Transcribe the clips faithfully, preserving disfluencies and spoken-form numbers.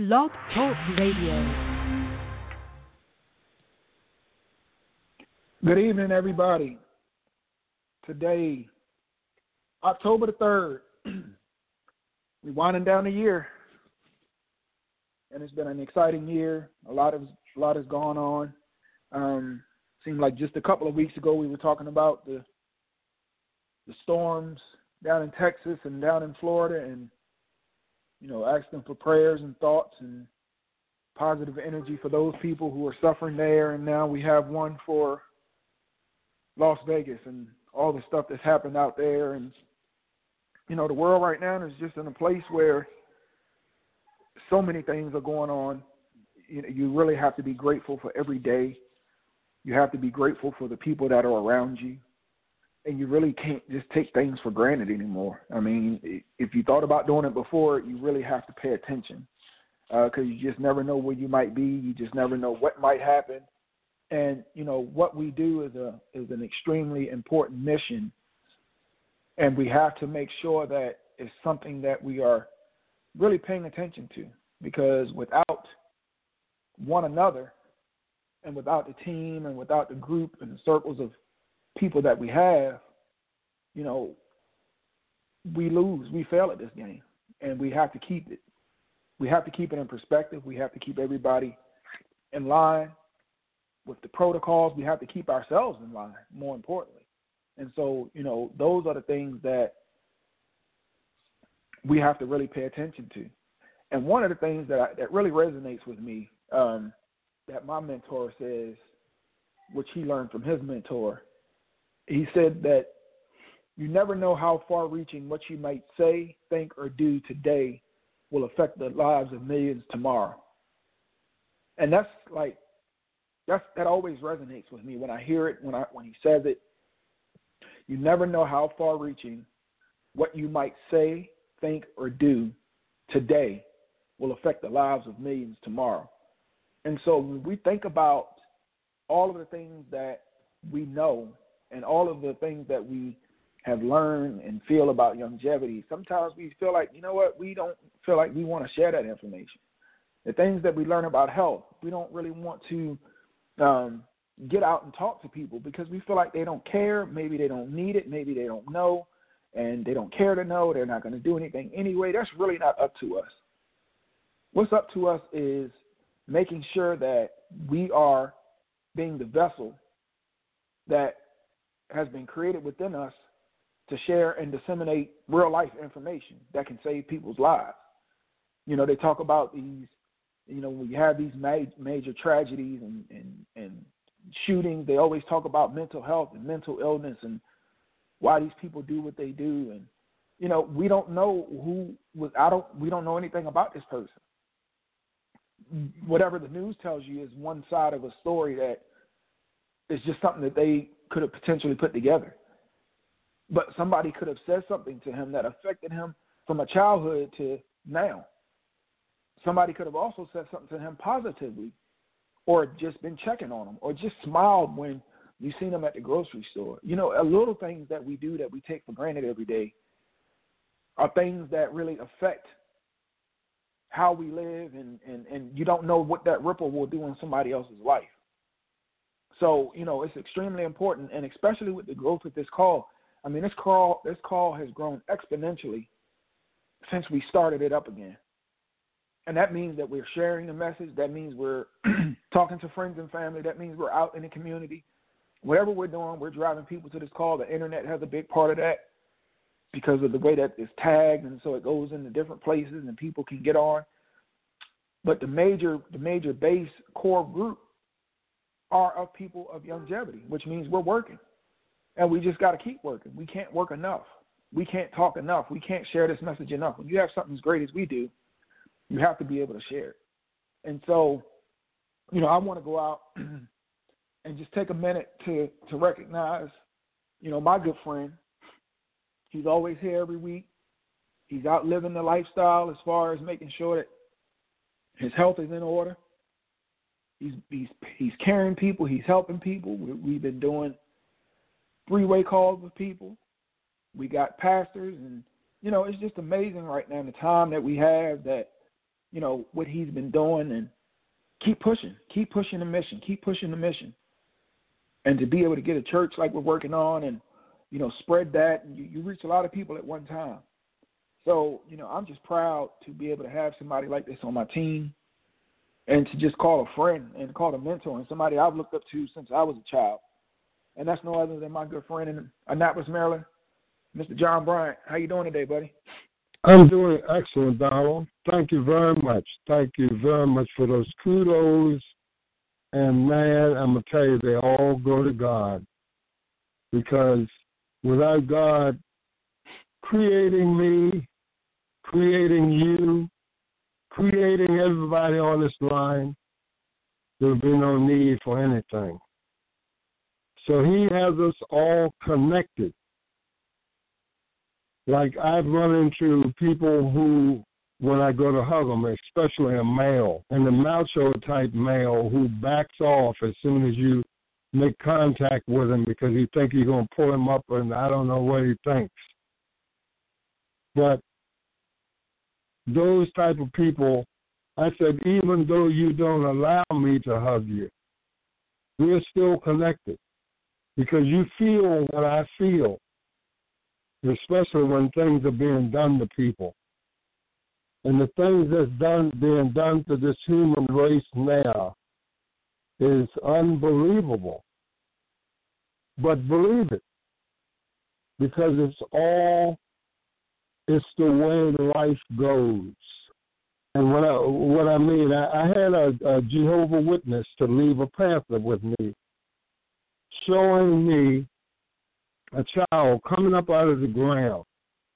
Blog Talk Radio. Good evening, everybody. Today, October the third, we're winding down the year, and it's been an exciting year. A lot of a lot has gone on. Um, seemed like just a couple of weeks ago we were talking about the the storms down in Texas and down in Florida, and you know, asking for prayers and thoughts and positive energy for those people who are suffering there. And now we have one for Las Vegas and all the stuff that's happened out there. And, you know, the world right now is just in a place where so many things are going on. You know, you really have to be grateful for every day. You have to be grateful for the people that are around you. And you really can't just take things for granted anymore. I mean, if you thought about doing it before, you really have to pay attention because uh, you just never know where you might be. You just never know what might happen. And, you know, what we do is a is an extremely important mission, and we have to make sure that it's something that we are really paying attention to, because without one another and without the team and without the group and the circles of people that we have, you know, we lose, we fail at this game, and we have to keep it. We have to keep it in perspective. We have to keep everybody in line with the protocols. We have to keep ourselves in line, more importantly. And so, you know, those are the things that we have to really pay attention to. And one of the things that I, that really resonates with me, um, that my mentor says, which he learned from his mentor, he said that you never know how far-reaching what you might say, think, or do today will affect the lives of millions tomorrow. And that's like, that's, that always resonates with me when I hear it, when I when he says it. You never know how far-reaching what you might say, think, or do today will affect the lives of millions tomorrow. And so when we think about all of the things that we know and all of the things that we have learned and feel about longevity, sometimes we feel like, you know what, we don't feel like we want to share that information. The things that we learn about health, we don't really want to um, get out and talk to people because we feel like they don't care. Maybe they don't need it. Maybe they don't know, and they don't care to know. They're not going to do anything anyway. That's really not up to us. What's up to us is making sure that we are being the vessel that has been created within us to share and disseminate real life information that can save people's lives. You know, they talk about these, you know, when you have these ma- major tragedies and, and, and shootings, they always talk about mental health and mental illness and why these people do what they do. And, you know, we don't know who was, I don't, we don't know anything about this person. Whatever the news tells you is one side of a story that is just something that they could have potentially put together. But somebody could have said something to him that affected him from a childhood to now. Somebody could have also said something to him positively, or just been checking on him, or just smiled when you seen him at the grocery store. You know, a little things that we do that we take for granted every day are things that really affect how we live, and, and, and you don't know what that ripple will do in somebody else's life. So, you know, it's extremely important, and especially with the growth of this call. I mean, this call this call has grown exponentially since we started it up again. And that means that we're sharing the message. That means we're talking to friends and family. That means we're out in the community. Whatever we're doing, we're driving people to this call. The internet has a big part of that because of the way that it's tagged, and so it goes into different places and people can get on. But the major the major base core group are of people of longevity, which means we're working. And we just got to keep working. We can't work enough. We can't talk enough. We can't share this message enough. When you have something as great as we do, you have to be able to share it. And so, you know, I want to go out and just take a minute to, to recognize, you know, my good friend. He's always here every week. He's out living the lifestyle as far as making sure that his health is in order. He's he's he's caring people. He's helping people. We, we've been doing three-way calls with people. We got pastors, and, you know, it's just amazing right now in the time that we have that you know, what he's been doing, and keep pushing, keep pushing the mission, keep pushing the mission. And to be able to get a church like we're working on and, you know, spread that, and you, you reach a lot of people at one time. So, you know, I'm just proud to be able to have somebody like this on my team and to just call a friend and call a mentor and somebody I've looked up to since I was a child. And that's no other than my good friend in Annapolis, Maryland, Mister John Bryant. How you doing today, buddy? I'm doing excellent, Donald. Thank you very much. Thank you very much for those kudos. And, man, I'm going to tell you, they all go to God. Because without God creating me, creating you, creating everybody on this line, there would be no need for anything. So he has us all connected. Like I've run into people who, when I go to hug them, especially a male, and the macho type male who backs off as soon as you make contact with him because he thinks you're going to pull him up, and I don't know what he thinks. But those type of people, I said, even though you don't allow me to hug you, we're still connected because you feel what I feel, especially when things are being done to people. And the things that's done, being done to this human race now is unbelievable. But believe it, because it's all, it's the way life goes. And what I, what I mean, I, I had a, a Jehovah Witness to leave a pamphlet with me, showing me a child coming up out of the ground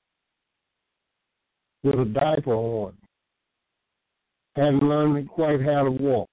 with a diaper on, hadn't learned quite how to walk,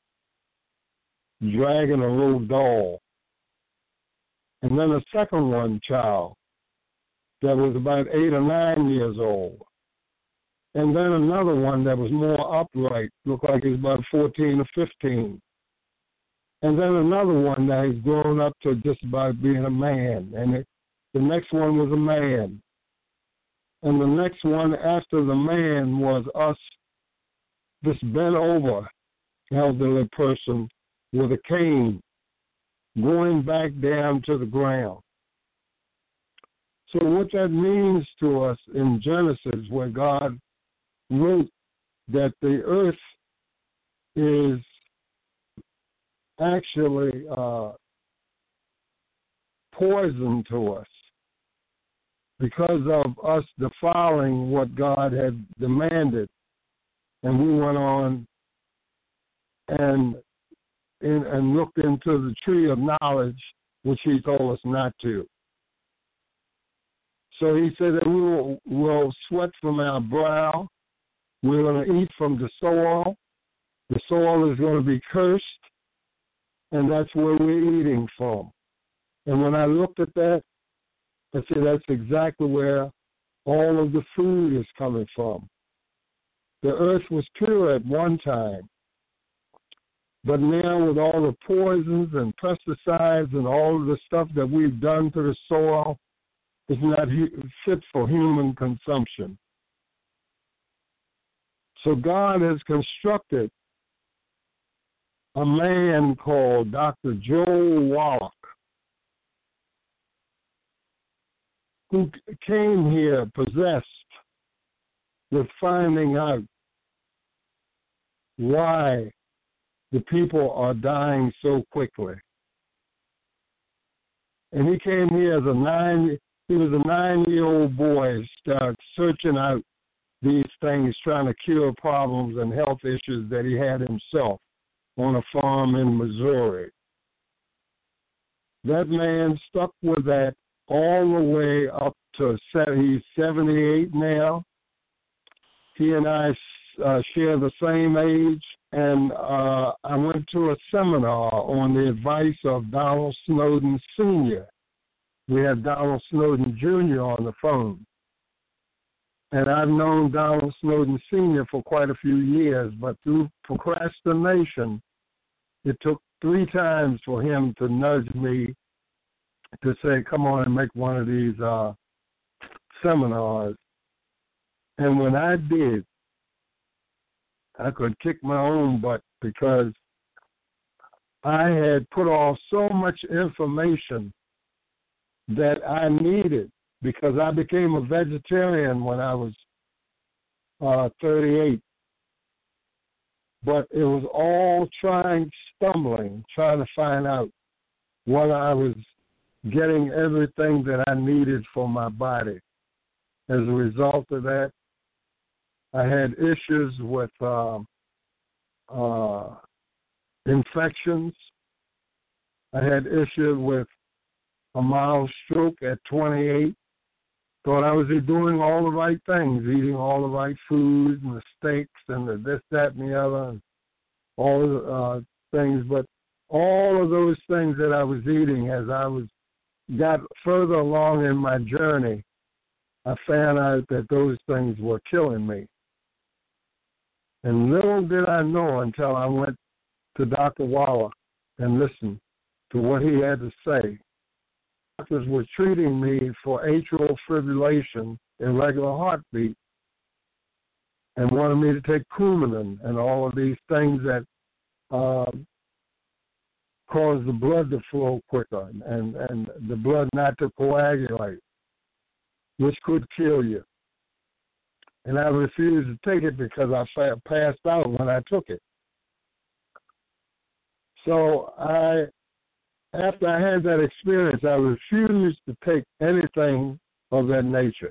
dragging a little doll. And then a second one child that was about eight or nine years old. And then another one that was more upright, looked like he was about fourteen or fifteen. And then another one that has grown up to just about being a man. And it, the next one was a man. And the next one after the man was us, this bent over elderly person with a cane going back down to the ground. So what that means to us in Genesis, where God wrote that the earth is actually uh, poison to us because of us defiling what God had demanded. And we went on and in, and looked into the tree of knowledge, which he told us not to. So he said that we will we'll sweat from our brow. We're going to eat from the soil. The soil is going to be cursed, and that's where we're eating from. And when I looked at that, I said that's exactly where all of the food is coming from. The earth was pure at one time, but now with all the poisons and pesticides and all of the stuff that we've done to the soil, it's not fit for human consumption. So God has constructed a man called Doctor Joel Wallach, who came here possessed with finding out why the people are dying so quickly. And he came here as a nine, he was a nine-year-old boy, started searching out these things, trying to cure problems and health issues that he had himself on a farm in Missouri. That man stuck with that all the way up to, he's seventy-eight now. He and I uh, share the same age, and uh, I went to a seminar on the advice of Donald Snowden Senior We had Donald Snowden Junior on the phone. And I've known Donald Snowden Senior for quite a few years, but through procrastination, it took three times for him to nudge me to say, come on and make one of these uh, seminars. And when I did, I could kick my own butt because I had put off so much information that I needed, because I became a vegetarian when I was uh, thirty-eight. But it was all trying, stumbling, trying to find out whether I was getting everything that I needed for my body. As a result of that, I had issues with uh, uh, infections. I had issues with a mild stroke at twenty-eight. Thought I was doing all the right things, eating all the right foods and the steaks and the this, that, and the other, and all the uh, things. But all of those things that I was eating, as I was got further along in my journey, I found out that those things were killing me. And little did I know until I went to Doctor Waller and listened to what he had to say. Doctors were treating me for atrial fibrillation, irregular heartbeat, and wanted me to take Coumadin and all of these things that uh, cause the blood to flow quicker and, and the blood not to coagulate, which could kill you. And I refused to take it because I passed out when I took it. So I, after I had that experience, I refused to take anything of that nature.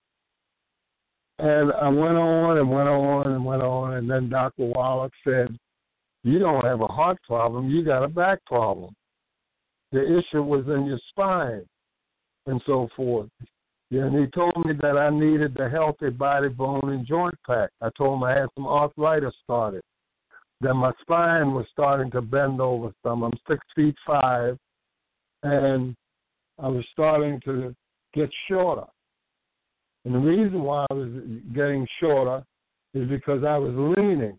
And I went on and went on and went on, and then Doctor Wallach said, you don't have a heart problem, you got a back problem. The issue was in your spine and so forth. And he told me that I needed the healthy body, bone, and joint pack. I told him I had some arthritis started, that my spine was starting to bend over some. I'm six feet five, and I was starting to get shorter. And the reason why I was getting shorter is because I was leaning.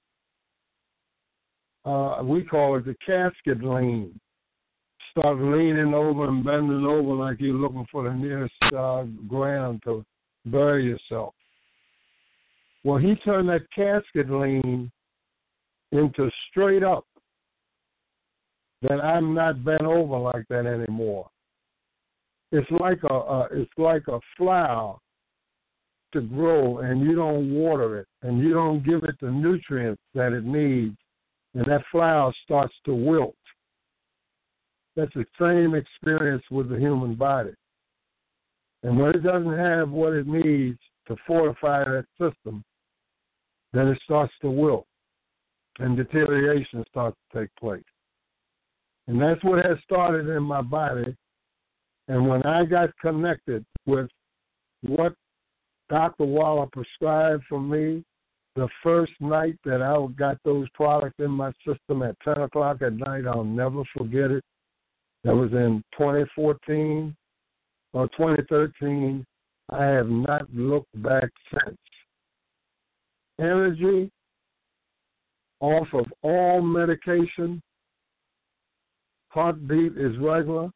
Uh, we call it the casket lean. Start leaning over and bending over like you're looking for the nearest uh, ground to bury yourself. Well, he turned that casket lean into straight up, that I'm not bent over like that anymore. It's like a, a it's like a flower to grow, and you don't water it, and you don't give it the nutrients that it needs, and that flower starts to wilt. That's the same experience with the human body. And when it doesn't have what it needs to fortify that system, then it starts to wilt, and deterioration starts to take place. And that's what has started in my body. And when I got connected with what Doctor Waller prescribed for me, the first night that I got those products in my system at ten o'clock at night, I'll never forget it. That was in twenty fourteen or twenty thirteen. I have not looked back since. Energy, off of all medication, heartbeat is regular.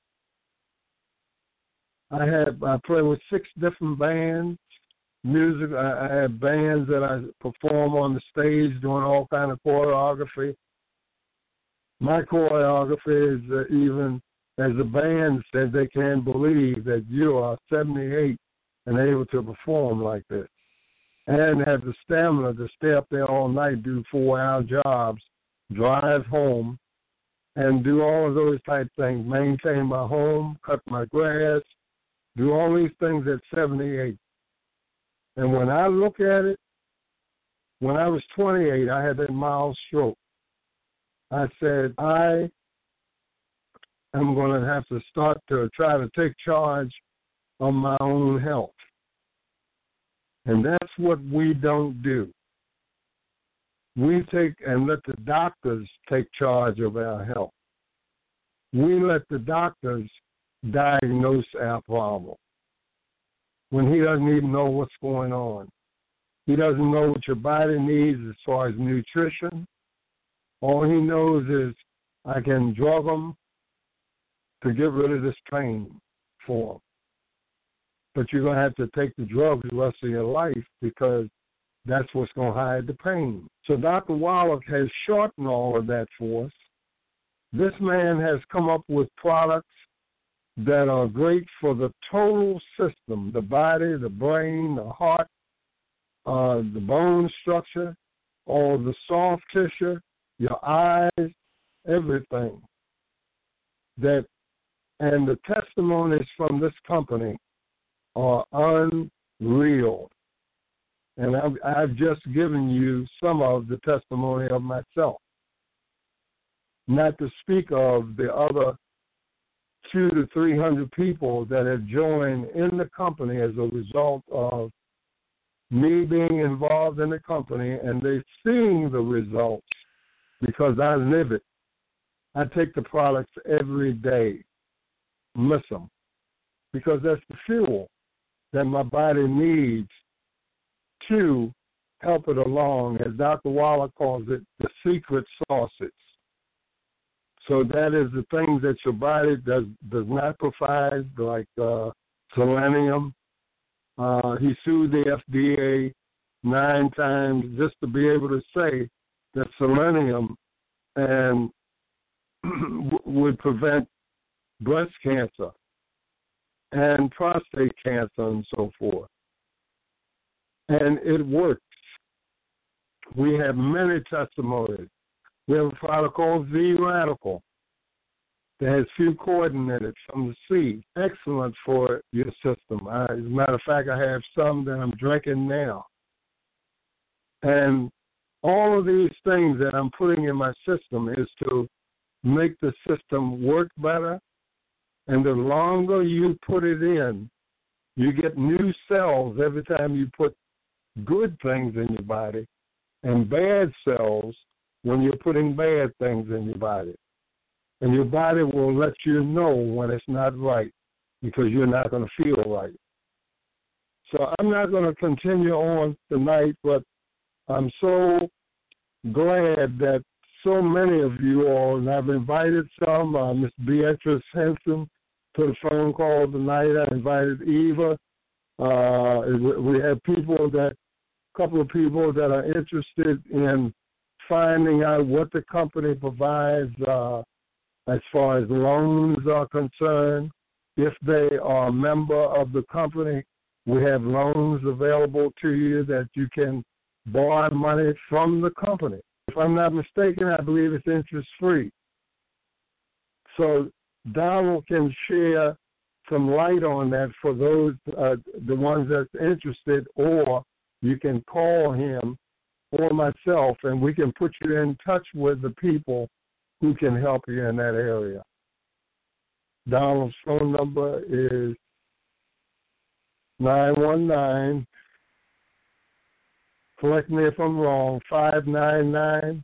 I have I play with six different bands. Music, I, I have bands that I perform on the stage doing all kind of choreography. My choreography is uh, even, as the band said, they can't believe that you are seventy-eight and able to perform like this, and have the stamina to stay up there all night, do four-hour jobs, drive home, and do all of those type things, maintain my home, cut my grass, do all these things at seventy-eight. And when I look at it, when I was twenty-eight, I had that mild stroke. I said, I am going to have to start to try to take charge of my own health. And that's what we don't do. We take and let the doctors take charge of our health. We let the doctors diagnose our problem when he doesn't even know what's going on. He doesn't know what your body needs as far as nutrition. All he knows is, I can drug him to get rid of this pain for him. But you're going to have to take the drugs the rest of your life, because That's what's going to hide the pain. So Doctor Wallach has shortened all of that for us. This man has come up with products that are great for the total system, the body, the brain, the heart, uh, the bone structure, all the soft tissue, your eyes, everything. That and the testimonies from this company are unreal. And I've, I've just given you some of the testimony of myself, not to speak of the other two to three hundred people that have joined in the company as a result of me being involved in the company, and they're seeing the results because I live it. I take the products every day, miss them, because that's the fuel that my body needs to help it along, as Doctor Wallach calls it, the secret sauces. So that is the things that your body does does not provide, like uh, selenium. Uh, he sued the F D A nine times just to be able to say that selenium and would prevent breast cancer and prostate cancer and so forth. And it works. We have many testimonies. We have a product called Z-Radical that has few coordinates from the seed. Excellent for your system. I, as a matter of fact, I have some that I'm drinking now. And all of these things that I'm putting in my system is to make the system work better. And the longer you put it in, you get new cells every time you put good things in your body, and bad cells when you're putting bad things in your body. And your body will let you know when it's not right, because you're not going to feel right. So I'm not going to continue on tonight, but I'm so glad that so many of you all, and I've invited some, uh, Miss Beatrice Henson to the phone call tonight. I invited Eva. Uh, we have people that, a couple of people that are interested in finding out what the company provides uh, as far as loans are concerned. If they are a member of the company, we have loans available to you that you can borrow money from the company. If I'm not mistaken, I believe it's interest-free. So Donald can share some light on that for those, uh, the ones that's interested, or you can call him or myself, and we can put you in touch with the people who can help you in that area. Donald's phone number is nine one nine, correct me if I'm wrong, five nine nine,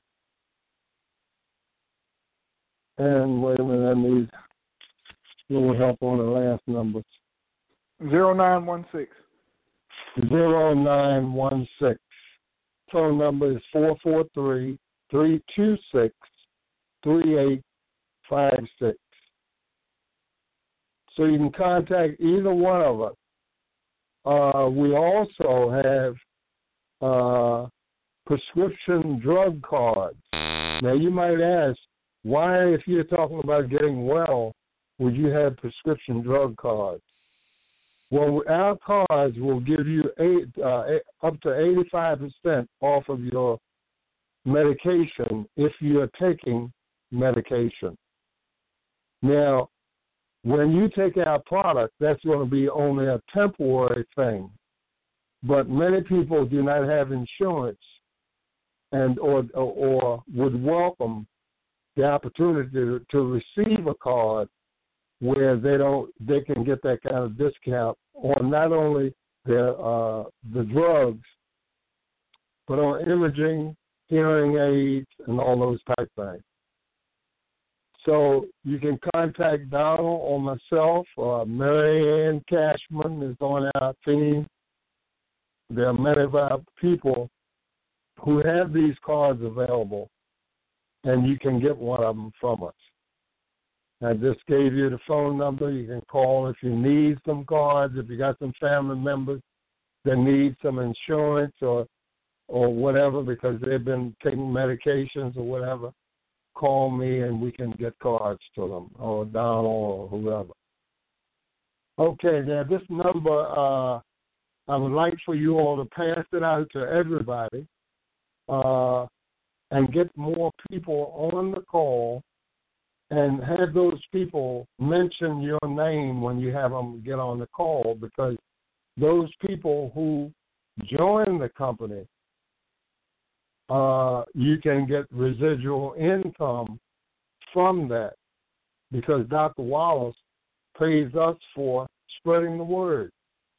and wait a minute, I need a little help on the last numbers. zero nine one six. zero nine one six. Phone number is four four three, three two six, three eight five six. So you can contact either one of us. Uh, we also have uh, prescription drug cards. Now you might ask, why, if you're talking about getting well, would you have prescription drug cards? Well, our cards will give you eight, uh, up to eighty-five percent off of your medication if you're taking medication. Now, when you take our product, that's going to be only a temporary thing. But many people do not have insurance and or or, or would welcome the opportunity to, to receive a card where they don't, they can get that kind of discount on not only their uh, the drugs, but on imaging, hearing aids, and all those type things. So you can contact Donald or myself, or Mary Ann Cashman is on our team. There are many of our people who have these cards available, and you can get one of them from us. I just gave you the phone number. You can call if you need some cards, if you got some family members that need some insurance, or or whatever because they've been taking medications or whatever, call me and we can get cards to them, or Donald or whoever. Okay, now this number, uh, I would like for you all to pass it out to everybody uh, and get more people on the call and have those people mention your name when you have them get on the call, because those people who join the company, uh, you can get residual income from that, because Doctor Wallace pays us for spreading the word.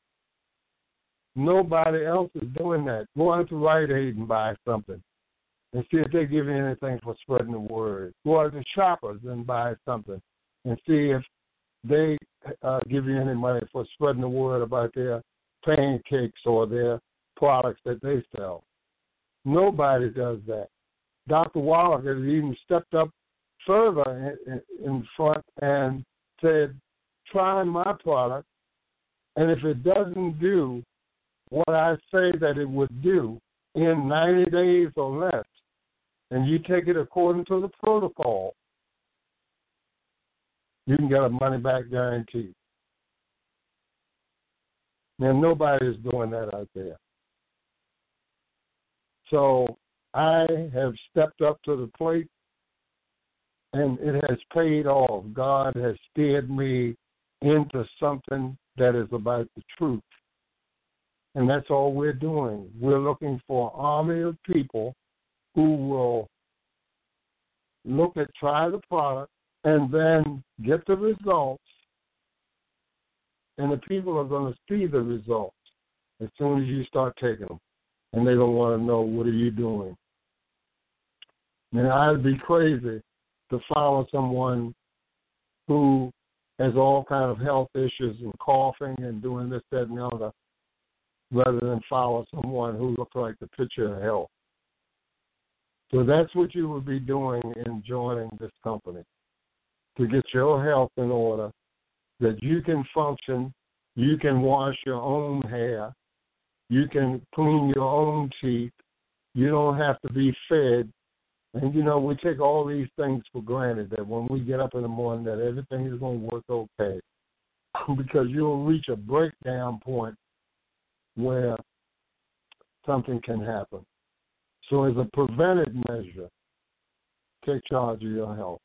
Nobody else is doing that. Go out to Rite Aid and buy something and see if they give you anything for spreading the word. Go out to Shoppers and buy something and see if they uh, give you any money for spreading the word about their pancakes or their products that they sell. Nobody does that. Doctor Wallace has even stepped up further in, in front and said, try my product, and if it doesn't do what I say that it would do in ninety days or less, and you take it according to the protocol, you can get a money-back guarantee. Now, nobody is doing that out there. So I have stepped up to the plate, and it has paid off. God has steered me into something that is about the truth. And that's all we're doing. We're looking for an army of people who will look at, try the product, and then get the results. And the people are going to see the results as soon as you start taking them. And they're going to want to know, what are you doing? Now, I'd be crazy to follow someone who has all kind of health issues and coughing and doing this, that, and the other, rather than follow someone who looks like the picture of health. So that's what you would be doing in joining this company, to get your health in order, that you can function, you can wash your own hair, you can clean your own teeth, you don't have to be fed. And, you know, we take all these things for granted, that when we get up in the morning that everything is going to work okay, because you'll reach a breakdown point where something can happen. So as a preventive measure, take charge of your health.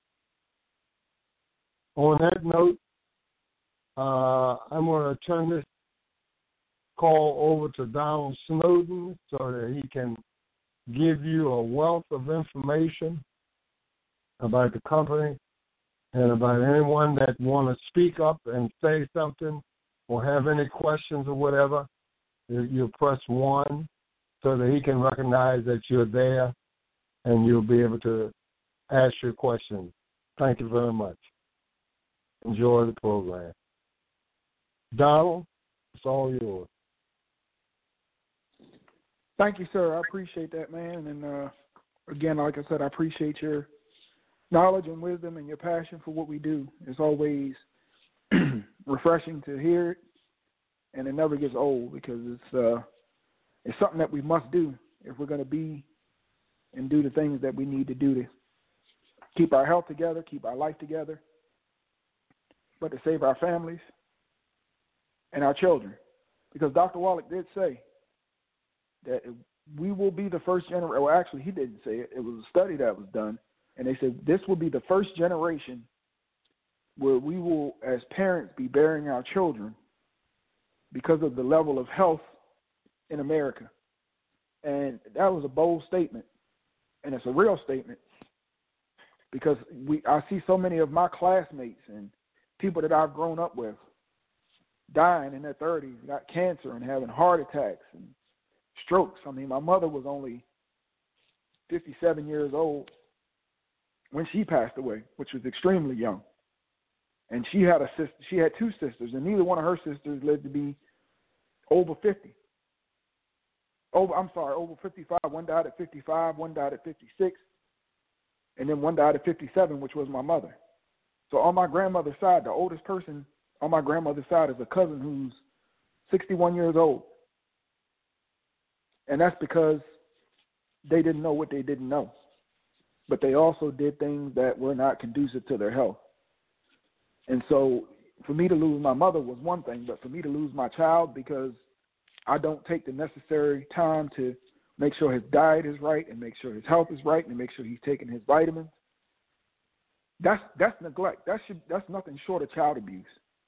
On that note, uh, I'm going to turn this call over to Donald Snowden so that he can give you a wealth of information about the company and about anyone that want to speak up and say something or have any questions or whatever. You press one so that he can recognize that you're there and you'll be able to ask your questions. Thank you very much. Enjoy the program. Donald, it's all yours. Thank you, sir. I appreciate that, man. And uh, again, like I said, I appreciate your knowledge and wisdom and your passion for what we do. It's always refreshing to hear it, and it never gets old, because it's uh, it's something that we must do if we're going to be and do the things that we need to do to keep our health together, keep our life together, but to save our families and our children. Because Doctor Wallach did say that we will be the first generation. Well, actually, he didn't say it. It was a study that was done, and they said this will be the first generation where we will, as parents, be burying our children because of the level of health in America. And that was a bold statement, and it's a real statement, because we I see so many of my classmates and people that I've grown up with dying in their thirties, got cancer and having heart attacks and strokes. I mean, my mother was only fifty-seven years old when she passed away, which was extremely young. And she had a sister. She had two sisters, and neither one of her sisters lived to be over fifty. Over, I'm sorry, over fifty-five. One died at fifty-five. One died at fifty-six, and then one died at fifty-seven, which was my mother. So on my grandmother's side, the oldest person on my grandmother's side is a cousin who's sixty-one years old. And that's because they didn't know what they didn't know. But they also did things that were not conducive to their health. And so for me to lose my mother was one thing, but for me to lose my child because I don't take the necessary time to make sure his diet is right and make sure his health is right and make sure he's taking his vitamins, that's that's neglect. That should, that's nothing short of child abuse.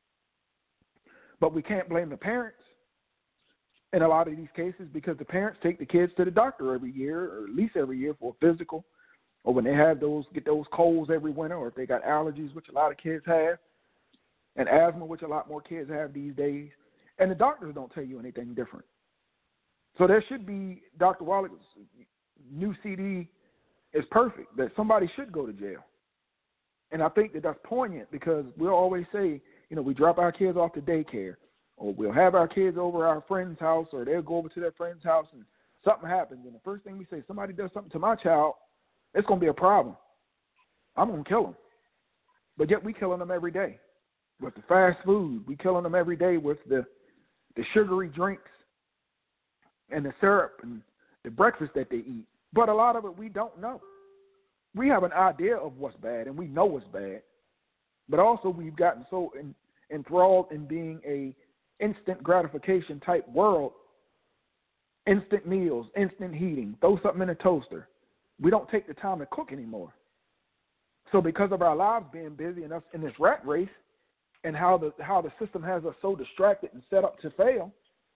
But we can't blame the parents in a lot of these cases because the parents take the kids to the doctor every year or at least every year for a physical, or when they have those, get those colds every winter, or if they got allergies, which a lot of kids have, and asthma, which a lot more kids have these days. And the doctors don't tell you anything different. So there should be, Doctor Wallach's new C D is perfect, that somebody should go to jail. And I think that that's poignant because we'll always say, you know, we drop our kids off to daycare, or we'll have our kids over at our friend's house, or they'll go over to their friend's house and something happens. And the first thing we say, somebody does something to my child, it's going to be a problem. I'm going to kill them. But yet we killing them every day with the fast food. We killing them every day with the, the sugary drinks and the syrup and the breakfast that they eat. But a lot of it we don't know. We have an idea of what's bad, and we know what's bad. But also we've gotten so in, enthralled in being a instant gratification type world, instant meals, instant heating, throw something in a toaster. We don't take the time to cook anymore. So because of our lives being busy and us in this rat race and how the how the system has us so distracted and set up to fail,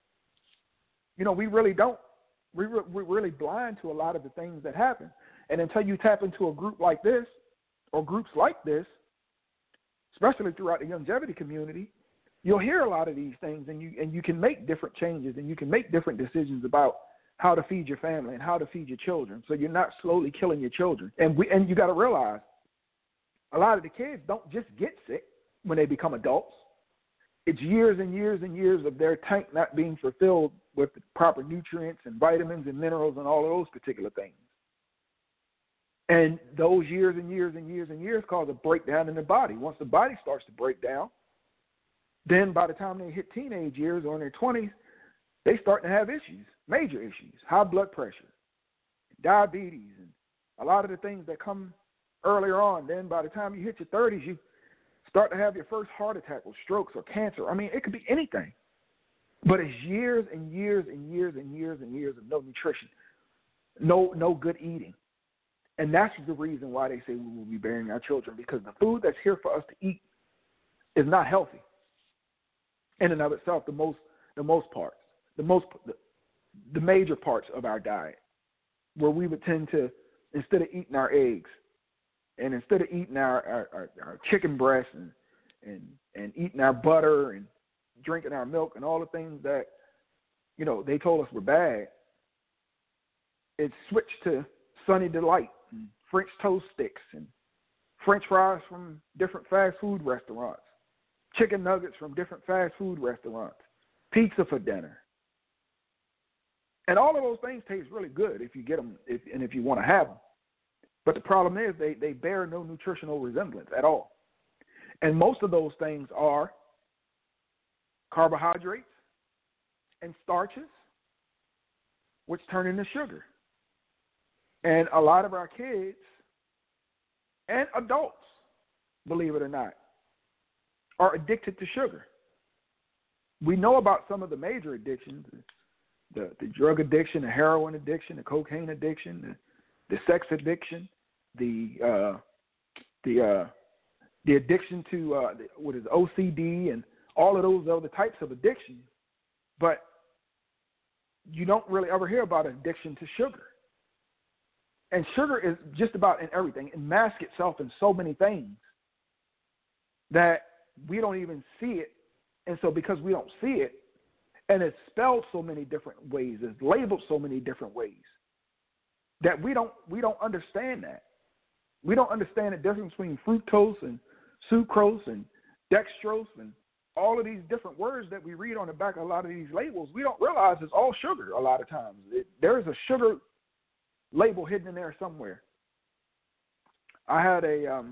you know, we really don't. We re- we're really blind to a lot of the things that happen. And until you tap into a group like this or groups like this, especially throughout the longevity community, you'll hear a lot of these things, and you and you can make different changes and you can make different decisions about how to feed your family and how to feed your children, so you're not slowly killing your children. And we and you got to realize, a lot of the kids don't just get sick when they become adults. It's years and years and years of their tank not being fulfilled with the proper nutrients and vitamins and minerals and all of those particular things. And those years and years and years and years cause a breakdown in the body. Once the body starts to break down, then by the time they hit teenage years or in their twenties, they start to have issues, major issues, high blood pressure, diabetes, and a lot of the things that come earlier on. Then by the time you hit your thirties, you start to have your first heart attack or strokes or cancer. I mean, it could be anything. But it's years and years and years and years and years of no nutrition, no no good eating. And that's the reason why they say we will be burying our children, because the food that's here for us to eat is not healthy in and of itself, the most the most parts, the most the, the major parts of our diet, where we would tend to, instead of eating our eggs and instead of eating our, our, our, our chicken breast and, and and eating our butter and drinking our milk and all the things that, you know, they told us were bad, it switched to Sunny Delight and French toast sticks and French fries from different fast food restaurants, chicken nuggets from different fast food restaurants, pizza for dinner. And all of those things taste really good if you get them if, and if you want to have them. But the problem is they, they bear no nutritional resemblance at all. And most of those things are carbohydrates and starches, which turn into sugar. And a lot of our kids and adults, believe it or not, are addicted to sugar. We know about some of the major addictions, the, the drug addiction, the heroin addiction, the cocaine addiction, the, the sex addiction, the uh, the uh, the addiction to uh, what is O C D and all of those other types of addictions. But you don't really ever hear about addiction to sugar. And sugar is just about in everything. It masks itself in so many things that we don't even see it. And so because we don't see it, and it's spelled so many different ways, it's labeled so many different ways, that we don't we don't understand that. We don't understand the difference between fructose and sucrose and dextrose and all of these different words that we read on the back of a lot of these labels. We don't realize it's all sugar a lot of times. It, there's a sugar label hidden in there somewhere. I had a um,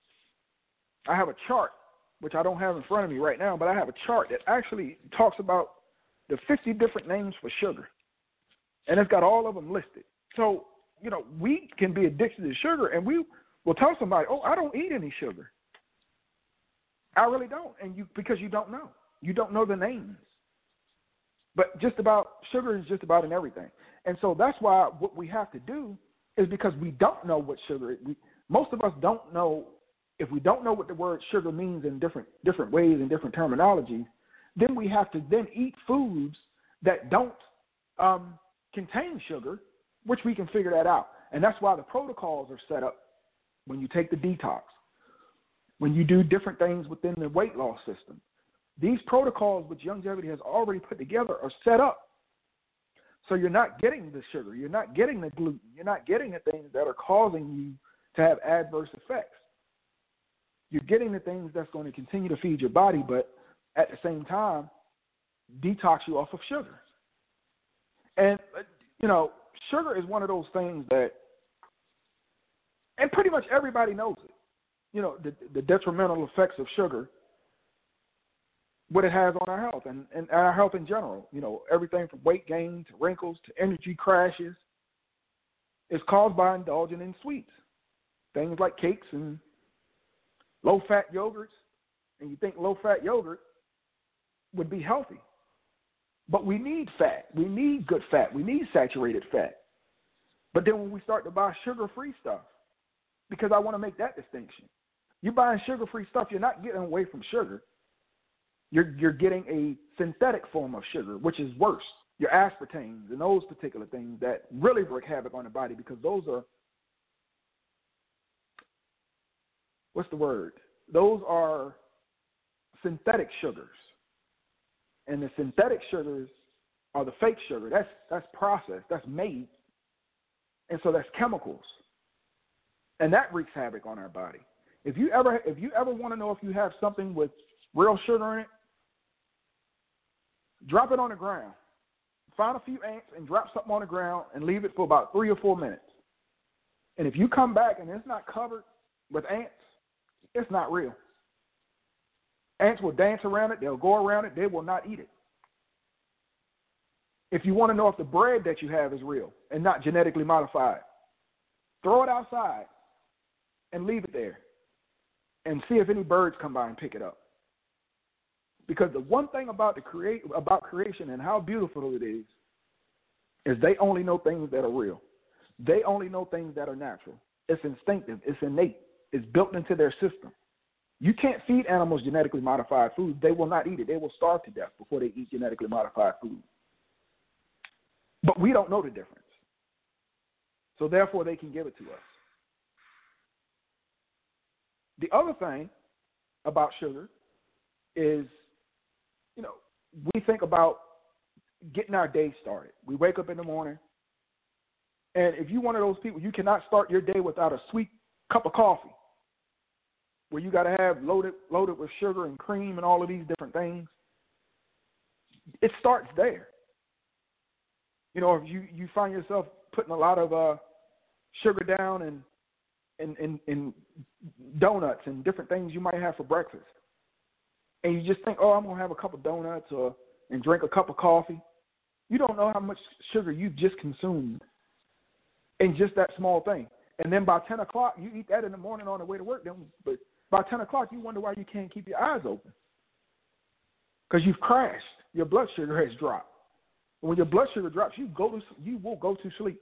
I have a chart, which I don't have in front of me right now, but I have a chart that actually talks about the fifty different names for sugar, and it's got all of them listed. So you know, we can be addicted to sugar, and we will tell somebody, oh, I don't eat any sugar. I really don't, and you because you don't know. You don't know the names. But just about, sugar is just about in everything. And so that's why what we have to do is because we don't know what sugar is. We, most of us don't know, if we don't know what the word sugar means in different different ways and different terminologies, then we have to then eat foods that don't um, contain sugar, which we can figure that out. And that's why the protocols are set up when you take the detox, when you do different things within the weight loss system. These protocols, which Youngevity has already put together, are set up so you're not getting the sugar, you're not getting the gluten, you're not getting the things that are causing you to have adverse effects. You're getting the things that's going to continue to feed your body, but at the same time, detox you off of sugar. And, you know, sugar is one of those things that, and pretty much everybody knows it, you know, the, the detrimental effects of sugar, what it has on our health and, and our health in general. You know, everything from weight gain to wrinkles to energy crashes is caused by indulging in sweets. Things like cakes and low-fat yogurts. And you think low-fat yogurt would be healthy. But we need fat. We need good fat. We need saturated fat. But then when we start to buy sugar-free stuff, because I want to make that distinction. You're buying sugar-free stuff, you're not getting away from sugar. You're, you're getting a synthetic form of sugar, which is worse. Your aspartames and those particular things that really wreak havoc on the body, because those are, what's the word? Those are synthetic sugars. And the synthetic sugars are the fake sugar. That's, that's processed. That's made. And so that's chemicals. And that wreaks havoc on our body. If you ever, if you ever want to know if you have something with real sugar in it, drop it on the ground. Find a few ants and drop something on the ground and leave it for about three or four minutes. And if you come back and it's not covered with ants, it's not real. Ants will dance around it. They'll go around it. They will not eat it. If you want to know if the bread that you have is real and not genetically modified, throw it outside and leave it there and see if any birds come by and pick it up. Because the one thing about the create about creation and how beautiful it is, is they only know things that are real. They only know things that are natural. It's instinctive. It's innate. It's built into their system. You can't feed animals genetically modified food. They will not eat it. They will starve to death before they eat genetically modified food. But we don't know the difference. So therefore, they can give it to us. The other thing about sugar is, you know, we think about getting our day started. We wake up in the morning, and if you're one of those people, you cannot start your day without a sweet cup of coffee, where you got to have loaded loaded with sugar and cream and all of these different things. It starts there. You know, if you, you find yourself putting a lot of uh, sugar down in, in, in, in donuts and different things you might have for breakfast, and you just think, oh, I'm going to have a couple of donuts or and drink a cup of coffee, you don't know how much sugar you've just consumed in just that small thing. And then by ten o'clock, you eat that in the morning on the way to work. Then, but by ten o'clock, you wonder why you can't keep your eyes open, because you've crashed. Your blood sugar has dropped. When your blood sugar drops, you go to you will go to sleep.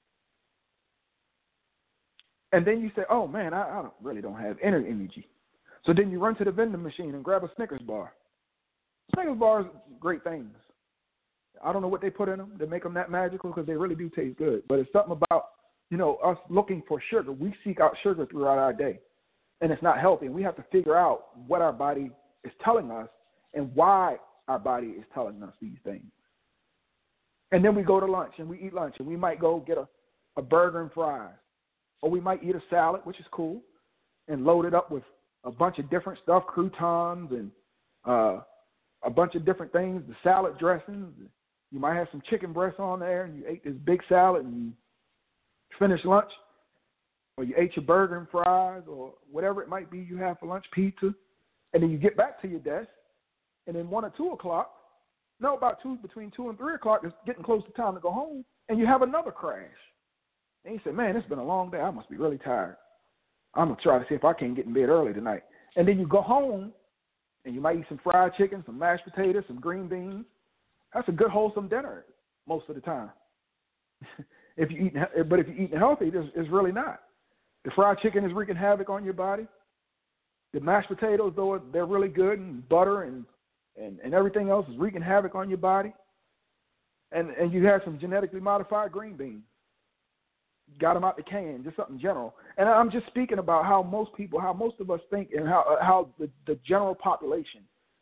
And then you say, oh, man, I, I don't, really don't have any energy. So then you run to the vending machine and grab a Snickers bar. Snickers bars, great things. I don't know what they put in them to make them that magical, because they really do taste good. But it's something about, you know, us looking for sugar. We seek out sugar throughout our day, and it's not healthy. And we have to figure out what our body is telling us and why our body is telling us these things. And then we go to lunch, and we eat lunch, and we might go get a, a burger and fries. Or we might eat a salad, which is cool, and load it up with a bunch of different stuff, croutons and uh, a bunch of different things, the salad dressings. You might have some chicken breasts on there, and you ate this big salad, and you finish lunch. Or you ate your burger and fries, or whatever it might be you have for lunch, pizza. And then you get back to your desk, and then one or two o'clock, no, about two, between two and three o'clock, it's getting close to time to go home, and you have another crash. And you say, man, it's been a long day. I must be really tired. I'm going to try to see if I can't get in bed early tonight. And then you go home, and you might eat some fried chicken, some mashed potatoes, some green beans. That's a good, wholesome dinner most of the time. if you eat, But if you're eating healthy, it's, it's really not. The fried chicken is wreaking havoc on your body. The mashed potatoes, though, they're really good, and butter and, and, and everything else is wreaking havoc on your body. And and you have some genetically modified green beans. Got them out the can, just something general. And I'm just speaking about how most people, how most of us think, and how how the, the general population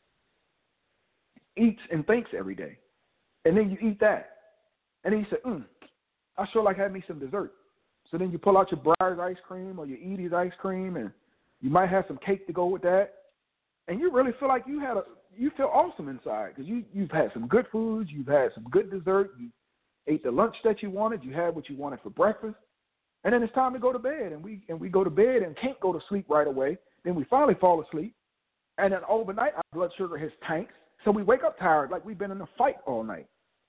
eats and thinks every day. And then you eat that. And then you say, mm, I sure like having me some dessert. So then you pull out your Breyers ice cream or your Edie's ice cream, and you might have some cake to go with that. And you really feel like you had a, you feel awesome inside because you, you've had some good foods, you've had some good dessert, you ate the lunch that you wanted, you had what you wanted for breakfast, and then it's time to go to bed, and we and we go to bed and can't go to sleep right away. Then we finally fall asleep, and then overnight our blood sugar has tanked, so we wake up tired like we've been in a fight all night.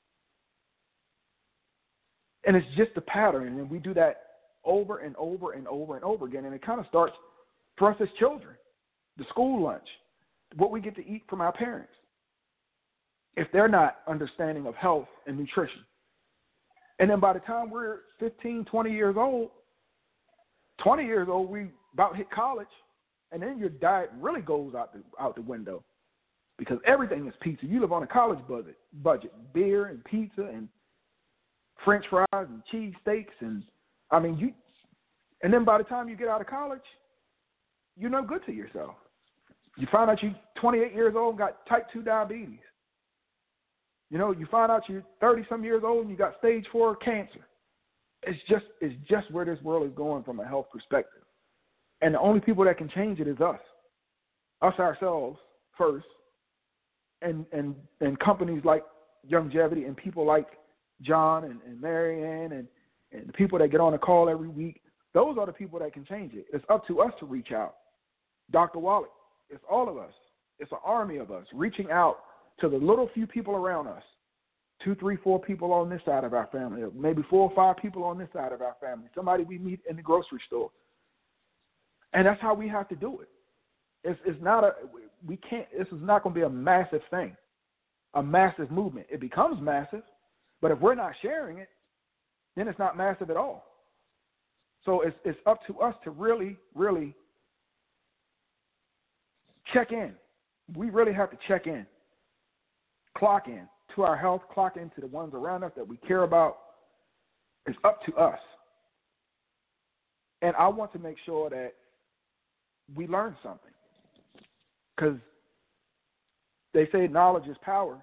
And it's just a pattern, and we do that over and over and over and over again, and it kind of starts for us as children, the school lunch, what we get to eat from our parents, if they're not understanding of health and nutrition. And then by the time we're fifteen, twenty years old, twenty years old, we about hit college, and then your diet really goes out the, out the window because everything is pizza. You live on a college budget, budget, beer and pizza and French fries and cheese steaks. And, I mean, you. And then by the time you get out of college, you're no good to yourself. You find out you're twenty-eight years old and got type two diabetes. You know, you find out you're thirty-some years old and you got stage four cancer. It's just it's just where this world is going from a health perspective. And the only people that can change it is us. Us ourselves first. And and, and companies like Youngevity and people like John and, and Marianne and, and the people that get on the call every week, those are the people that can change it. It's up to us to reach out. Doctor Wallach, it's all of us. It's an army of us reaching out to the little few people around us, two, three, four people on this side of our family, maybe four or five people on this side of our family, somebody we meet in the grocery store. And that's how we have to do it. It's, it's not a, we can't, this is not going to be a massive thing, a massive movement. It becomes massive, but if we're not sharing it, then it's not massive at all. So it's, it's up to us to really, really check in. We really have to check in. Clock in to our health, clock into the ones around us that we care about. It's up to us. And I want to make sure that we learn something. Because they say knowledge is power.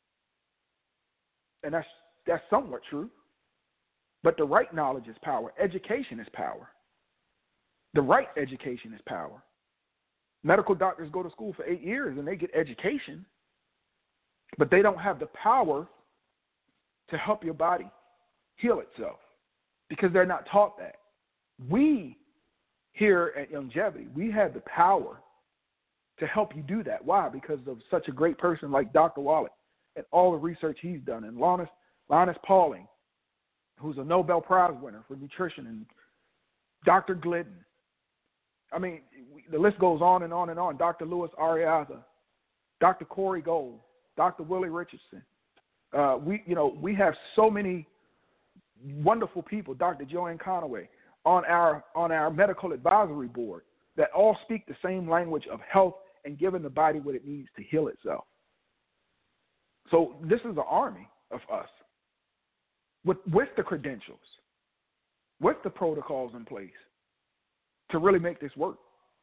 And that's that's somewhat true. But the right knowledge is power. Education is power. The right education is power. Medical doctors go to school for eight years and they get education, but they don't have the power to help your body heal itself because they're not taught that. We here at Youngevity, we have the power to help you do that. Why? Because of such a great person like Doctor Wallach and all the research he's done, and Linus, Linus Pauling, who's a Nobel Prize winner for nutrition, and Doctor Glidden. I mean, the list goes on and on and on. Doctor Louis Ariaza, Doctor Corey Gold, Doctor Willie Richardson. Uh, we, you know, we have so many wonderful people, Doctor Joanne Conaway, on our on our medical advisory board that all speak the same language of health and giving the body what it needs to heal itself. So this is an army of us with with the credentials, with the protocols in place to really make this work.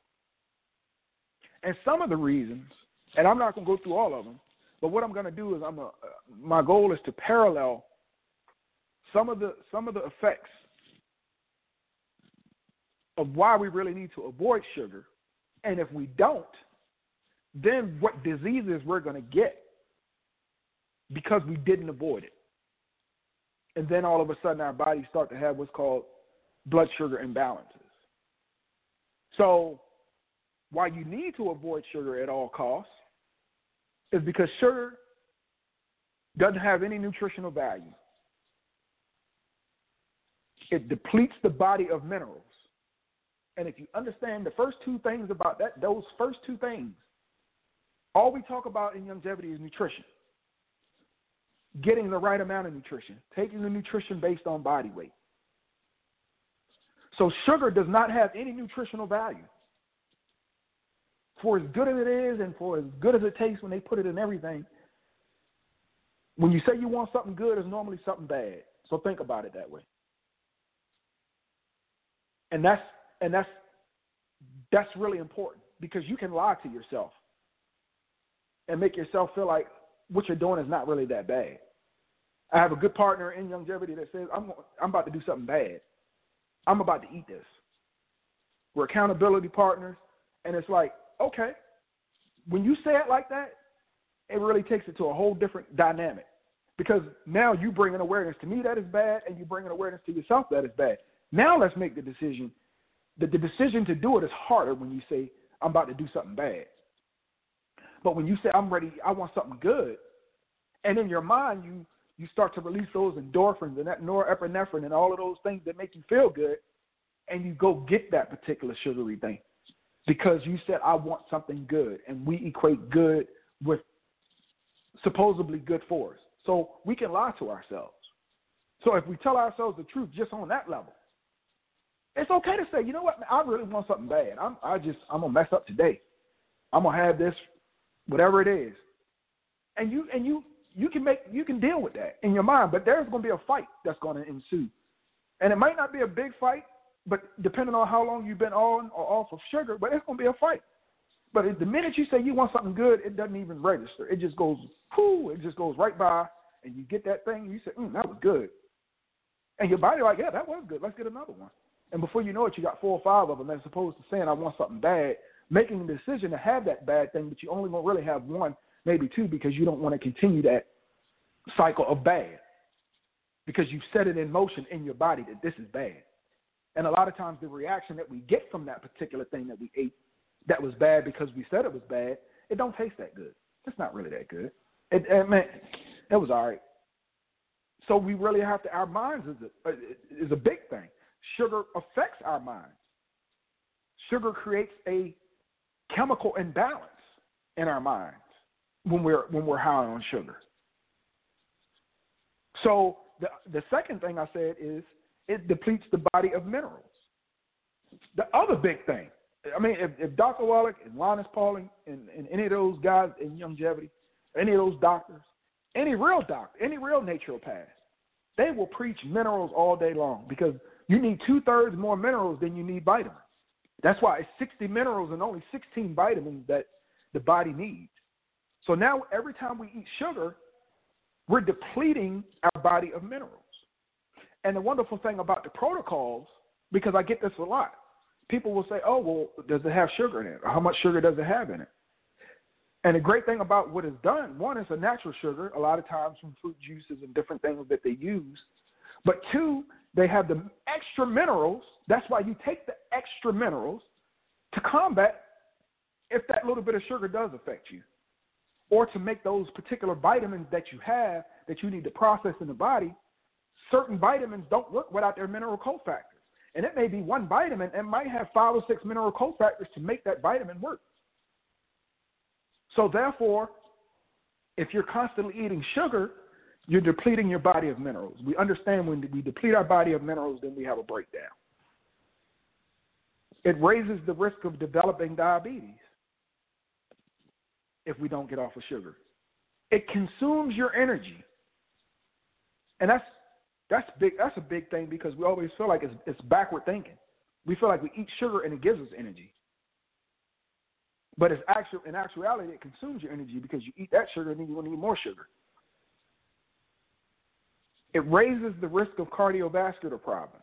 And some of the reasons, and I'm not going to go through all of them, but what I'm going to do is I'm a, uh, my goal is to parallel some of the some of the effects of why we really need to avoid sugar, and if we don't, then what diseases we're going to get because we didn't avoid it. And then all of a sudden our bodies start to have what's called blood sugar imbalances. So why you need to avoid sugar at all costs is because sugar doesn't have any nutritional value. It depletes the body of minerals. And if you understand the first two things about that, those first two things, all we talk about in longevity is nutrition. Getting the right amount of nutrition, taking the nutrition based on body weight. So sugar does not have any nutritional value. For as good as it is and for as good as it tastes when they put it in everything, when you say you want something good, it's normally something bad. So think about it that way. And that's and that's that's really important because you can lie to yourself and make yourself feel like what you're doing is not really that bad. I have a good partner in longevity that says, I'm, I'm about to do something bad. I'm about to eat this. We're accountability partners, and it's like, okay, when you say it like that, it really takes it to a whole different dynamic because now you bring an awareness to me that is bad, and you bring an awareness to yourself that is bad. Now let's make the decision. The, the decision to do it is harder when you say, I'm about to do something bad. But when you say, I'm ready, I want something good, and in your mind, you you start to release those endorphins and that norepinephrine and all of those things that make you feel good, and you go get that particular sugary thing because you said, I want something good, and we equate good with supposedly good for us. So we can lie to ourselves. So if we tell ourselves the truth just on that level, it's okay to say, you know what, I really want something bad. I'm, I just, I'm going to mess up today. I'm going to have this, whatever it is. And you, and you, you can make, you can deal with that in your mind, but there's going to be a fight that's going to ensue. And it might not be a big fight, but depending on how long you've been on or off of sugar, but it's going to be a fight. But the minute you say you want something good, it doesn't even register. It just goes, whoo, it just goes right by, and you get that thing, and you say, mm, that was good. And your body like, yeah, that was good. Let's get another one. And before you know it, you got four or five of them, as opposed to saying, I want something bad, making the decision to have that bad thing, but you only going to really have one, maybe two, because you don't want to continue that cycle of bad, because you've set it in motion in your body that this is bad. And a lot of times the reaction that we get from that particular thing that we ate that was bad because we said it was bad, it don't taste that good. It's not really that good. It, it, man, it was all right. So we really have to, our minds is a, is a big thing. Sugar affects our minds. Sugar creates a chemical imbalance in our minds when we're when we're high on sugar. So the the second thing I said is it depletes the body of minerals. The other big thing, I mean, if, if Doctor Wallach and Linus Pauling and, and any of those guys in longevity, any of those doctors, any real doctor, any real naturopath, they will preach minerals all day long because you need two-thirds more minerals than you need vitamins. That's why it's sixty minerals and only sixteen vitamins that the body needs. So now every time we eat sugar, we're depleting our body of minerals. And the wonderful thing about the protocols, because I get this a lot, people will say, oh, well, does it have sugar in it? Or how much sugar does it have in it? And the great thing about what is done, one, is a natural sugar, a lot of times from fruit juices and different things that they use. But two, they have the extra minerals. That's why you take the extra minerals to combat if that little bit of sugar does affect you, or to make those particular vitamins that you have that you need to process in the body. Certain vitamins don't work without their mineral cofactors. And it may be one vitamin and might have five or six mineral cofactors to make that vitamin work. So therefore, if you're constantly eating sugar, you're depleting your body of minerals. We understand when we deplete our body of minerals, then we have a breakdown. It raises the risk of developing diabetes if we don't get off of sugar. It consumes your energy. And that's that's big. That's a big thing because we always feel like it's, it's backward thinking. We feel like we eat sugar and it gives us energy. But it's actual, in actuality, it consumes your energy because you eat that sugar and then you want to eat more sugar. It raises the risk of cardiovascular problems.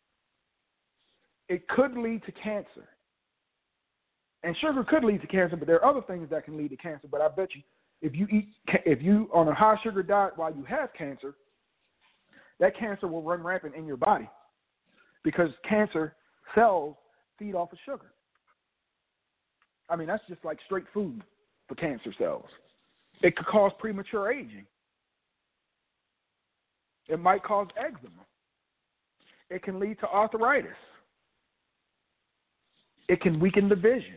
It could lead to cancer. And sugar could lead to cancer, but there are other things that can lead to cancer. But I bet you, if you eat, if you on a high sugar diet while you have cancer, that cancer will run rampant in your body because cancer cells feed off of sugar. I mean, that's just like straight food for cancer cells. It could cause premature aging. It might cause eczema. It can lead to arthritis. It can weaken the vision.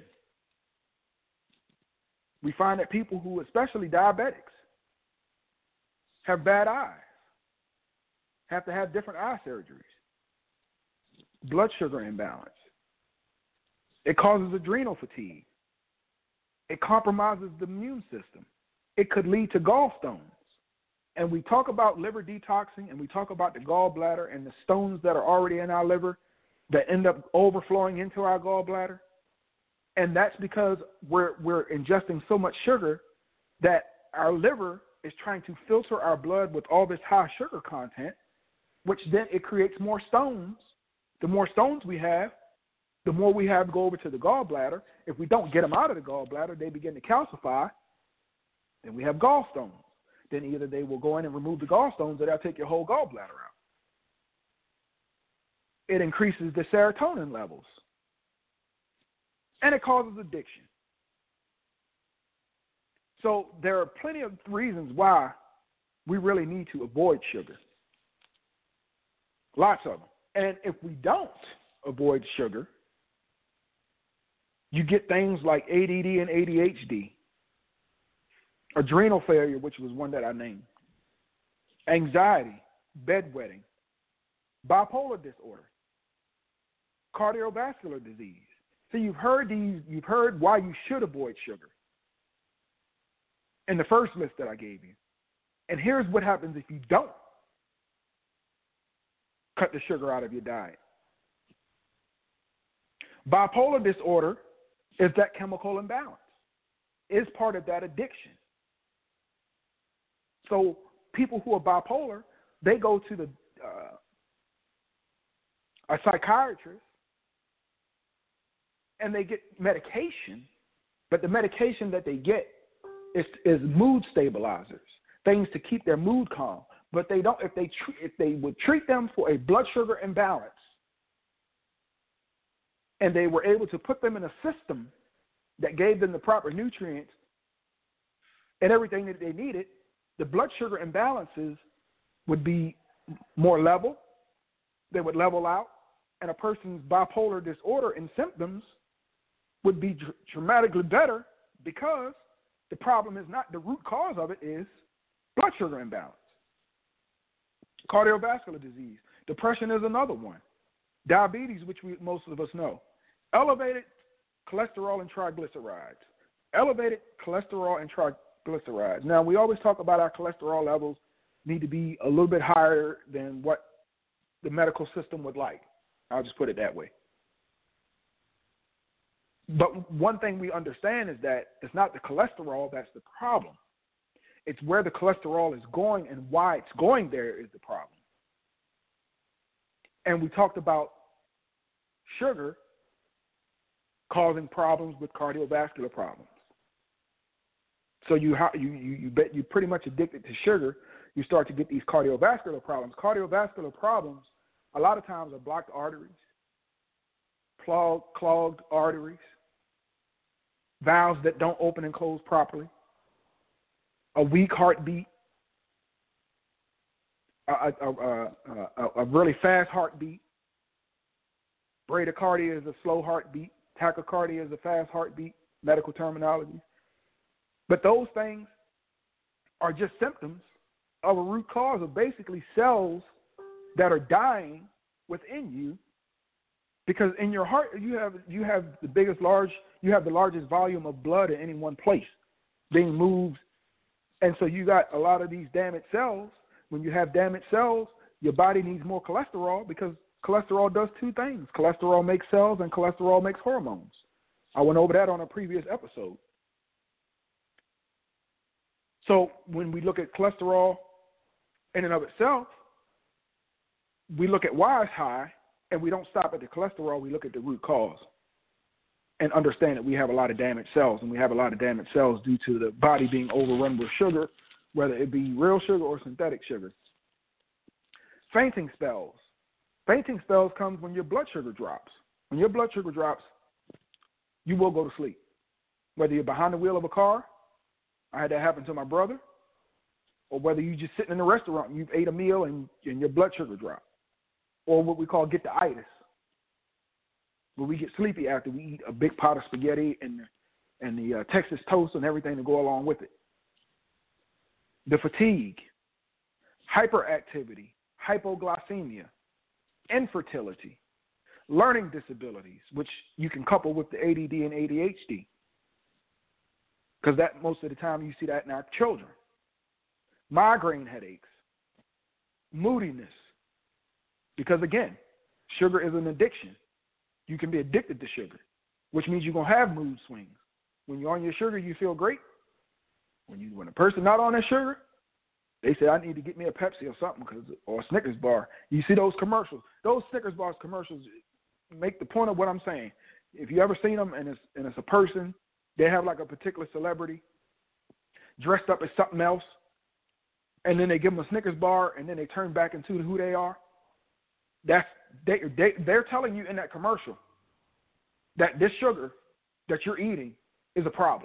We find that people who, especially diabetics, have bad eyes, have to have different eye surgeries, blood sugar imbalance. It causes adrenal fatigue. It compromises the immune system. It could lead to gallstones. And we talk about liver detoxing, and we talk about the gallbladder and the stones that are already in our liver that end up overflowing into our gallbladder. And that's because we're we're ingesting so much sugar that our liver is trying to filter our blood with all this high sugar content, which then it creates more stones. The more stones we have, the more we have to go over to the gallbladder. If we don't get them out of the gallbladder, they begin to calcify. Then we have gallstones. Then either they will go in and remove the gallstones, or they'll take your whole gallbladder out. It increases the serotonin levels. And it causes addiction. So there are plenty of reasons why we really need to avoid sugar. Lots of them. And if we don't avoid sugar, you get things like A D D and A D H D, adrenal failure, which was one that I named, anxiety, bedwetting, bipolar disorder, cardiovascular disease. So you've heard these, you've heard why you should avoid sugar in the first list that I gave you. And here's what happens if you don't cut the sugar out of your diet. Bipolar disorder is that chemical imbalance. It's part of that addiction. So people who are bipolar, they go to the uh, a psychiatrist and they get medication, but the medication that they get is, is mood stabilizers, things to keep their mood calm. But they don't. If they tr- if they would treat them for a blood sugar imbalance, and they were able to put them in a system that gave them the proper nutrients and everything that they needed, the blood sugar imbalances would be more level. They would level out, and a person's bipolar disorder and symptoms would be dr- dramatically better, because the problem is not the root cause of it is blood sugar imbalance. Cardiovascular disease. Depression is another one. Diabetes, which we, most of us know. Elevated cholesterol and triglycerides. Elevated cholesterol and triglycerides. Now, we always talk about our cholesterol levels need to be a little bit higher than what the medical system would like. I'll just put it that way. But one thing we understand is that it's not the cholesterol that's the problem. It's where the cholesterol is going and why it's going there is the problem. And we talked about sugar causing problems with cardiovascular problems. So you you you you bet you're pretty much addicted to sugar, you start to get these cardiovascular problems. Cardiovascular problems a lot of times are blocked arteries, clogged, clogged arteries, valves that don't open and close properly, a weak heartbeat, a, a, a, a, a really fast heartbeat. Bradycardia is a slow heartbeat. Tachycardia is a fast heartbeat, medical terminology. But those things are just symptoms of a root cause of basically cells that are dying within you, because in your heart you have you have the biggest large you have the largest volume of blood in any one place being moved. And so you got a lot of these damaged cells. When you have damaged cells, your body needs more cholesterol, because cholesterol does two things. Cholesterol makes cells and cholesterol makes hormones. I went over that on a previous episode. So when we look at cholesterol in and of itself, we look at why it's high, and we don't stop at the cholesterol. We look at the root cause and understand that we have a lot of damaged cells, and we have a lot of damaged cells due to the body being overrun with sugar, whether it be real sugar or synthetic sugar. Fainting spells. Fainting spells comes when your blood sugar drops. When your blood sugar drops, you will go to sleep. Whether you're behind the wheel of a car, I had that happen to my brother, or whether you're just sitting in a restaurant and you've ate a meal and, and your blood sugar dropped. or what we call get the itis, where we get sleepy after we eat a big pot of spaghetti and and the uh, Texas toast and everything to go along with it. The fatigue, hyperactivity, hypoglycemia, infertility, learning disabilities, which you can couple with the A D D and A D H D, because that most of the time you see that in our children. Migraine headaches, moodiness, because again, sugar is an addiction. You can be addicted to sugar, which means you're going to have mood swings. When you're on your sugar, you feel great. When you when a person not on that sugar, they say, I need to get me a Pepsi or something, because or a Snickers bar. You see those commercials. Those Snickers bars commercials make the point of what I'm saying. If you ever seen them and it's, and it's a person, they have like a particular celebrity dressed up as something else, and then they give them a Snickers bar, and then they turn back into who they are. That's they, they, they're telling you in that commercial that this sugar that you're eating is a problem.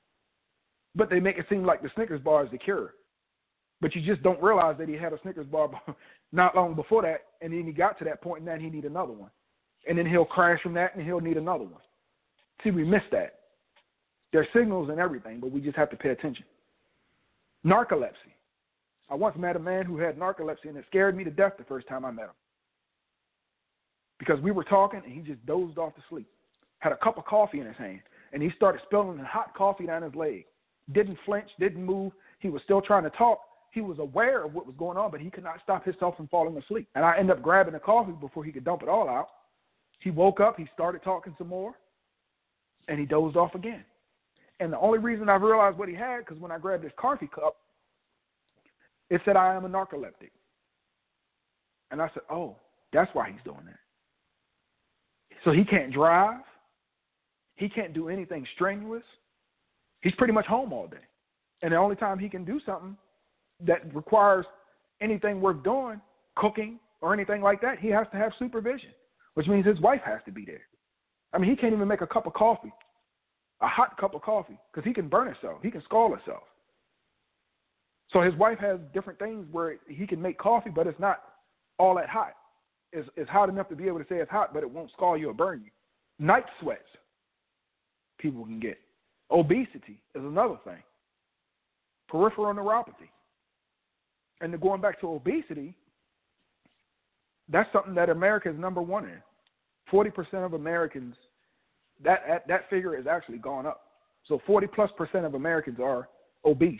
But they make it seem like the Snickers bar is the cure. But you just don't realize that he had a Snickers bar not long before that, and then he got to that point, and then he need another one. And then he'll crash from that, and he'll need another one. See, we miss that. There's signals and everything, but we just have to pay attention. Narcolepsy. I once met a man who had narcolepsy, and it scared me to death the first time I met him. Because we were talking, and he just dozed off to sleep. Had a cup of coffee in his hand, and he started spilling hot coffee down his leg. Didn't flinch, didn't move. He was still trying to talk. He was aware of what was going on, but he could not stop himself from falling asleep. And I ended up grabbing the coffee before he could dump it all out. He woke up, he started talking some more, and he dozed off again. And the only reason I realized what he had, because when I grabbed his coffee cup, it said, I am a narcoleptic. And I said, oh, that's why he's doing that. So he can't drive. He can't do anything strenuous. He's pretty much home all day. And the only time he can do something that requires anything worth doing, cooking or anything like that, he has to have supervision, which means his wife has to be there. I mean, he can't even make a cup of coffee, a hot cup of coffee, because he can burn himself. He can scald himself. So his wife has different things where he can make coffee, but it's not all that hot. It's, it's hot enough to be able to say it's hot, but it won't scald you or burn you. Night sweats people can get. Obesity is another thing. Peripheral neuropathy. And then going back to obesity, that's something that America is number one in. forty percent of Americans, that, that, that figure has actually gone up. So forty plus percent of Americans are obese.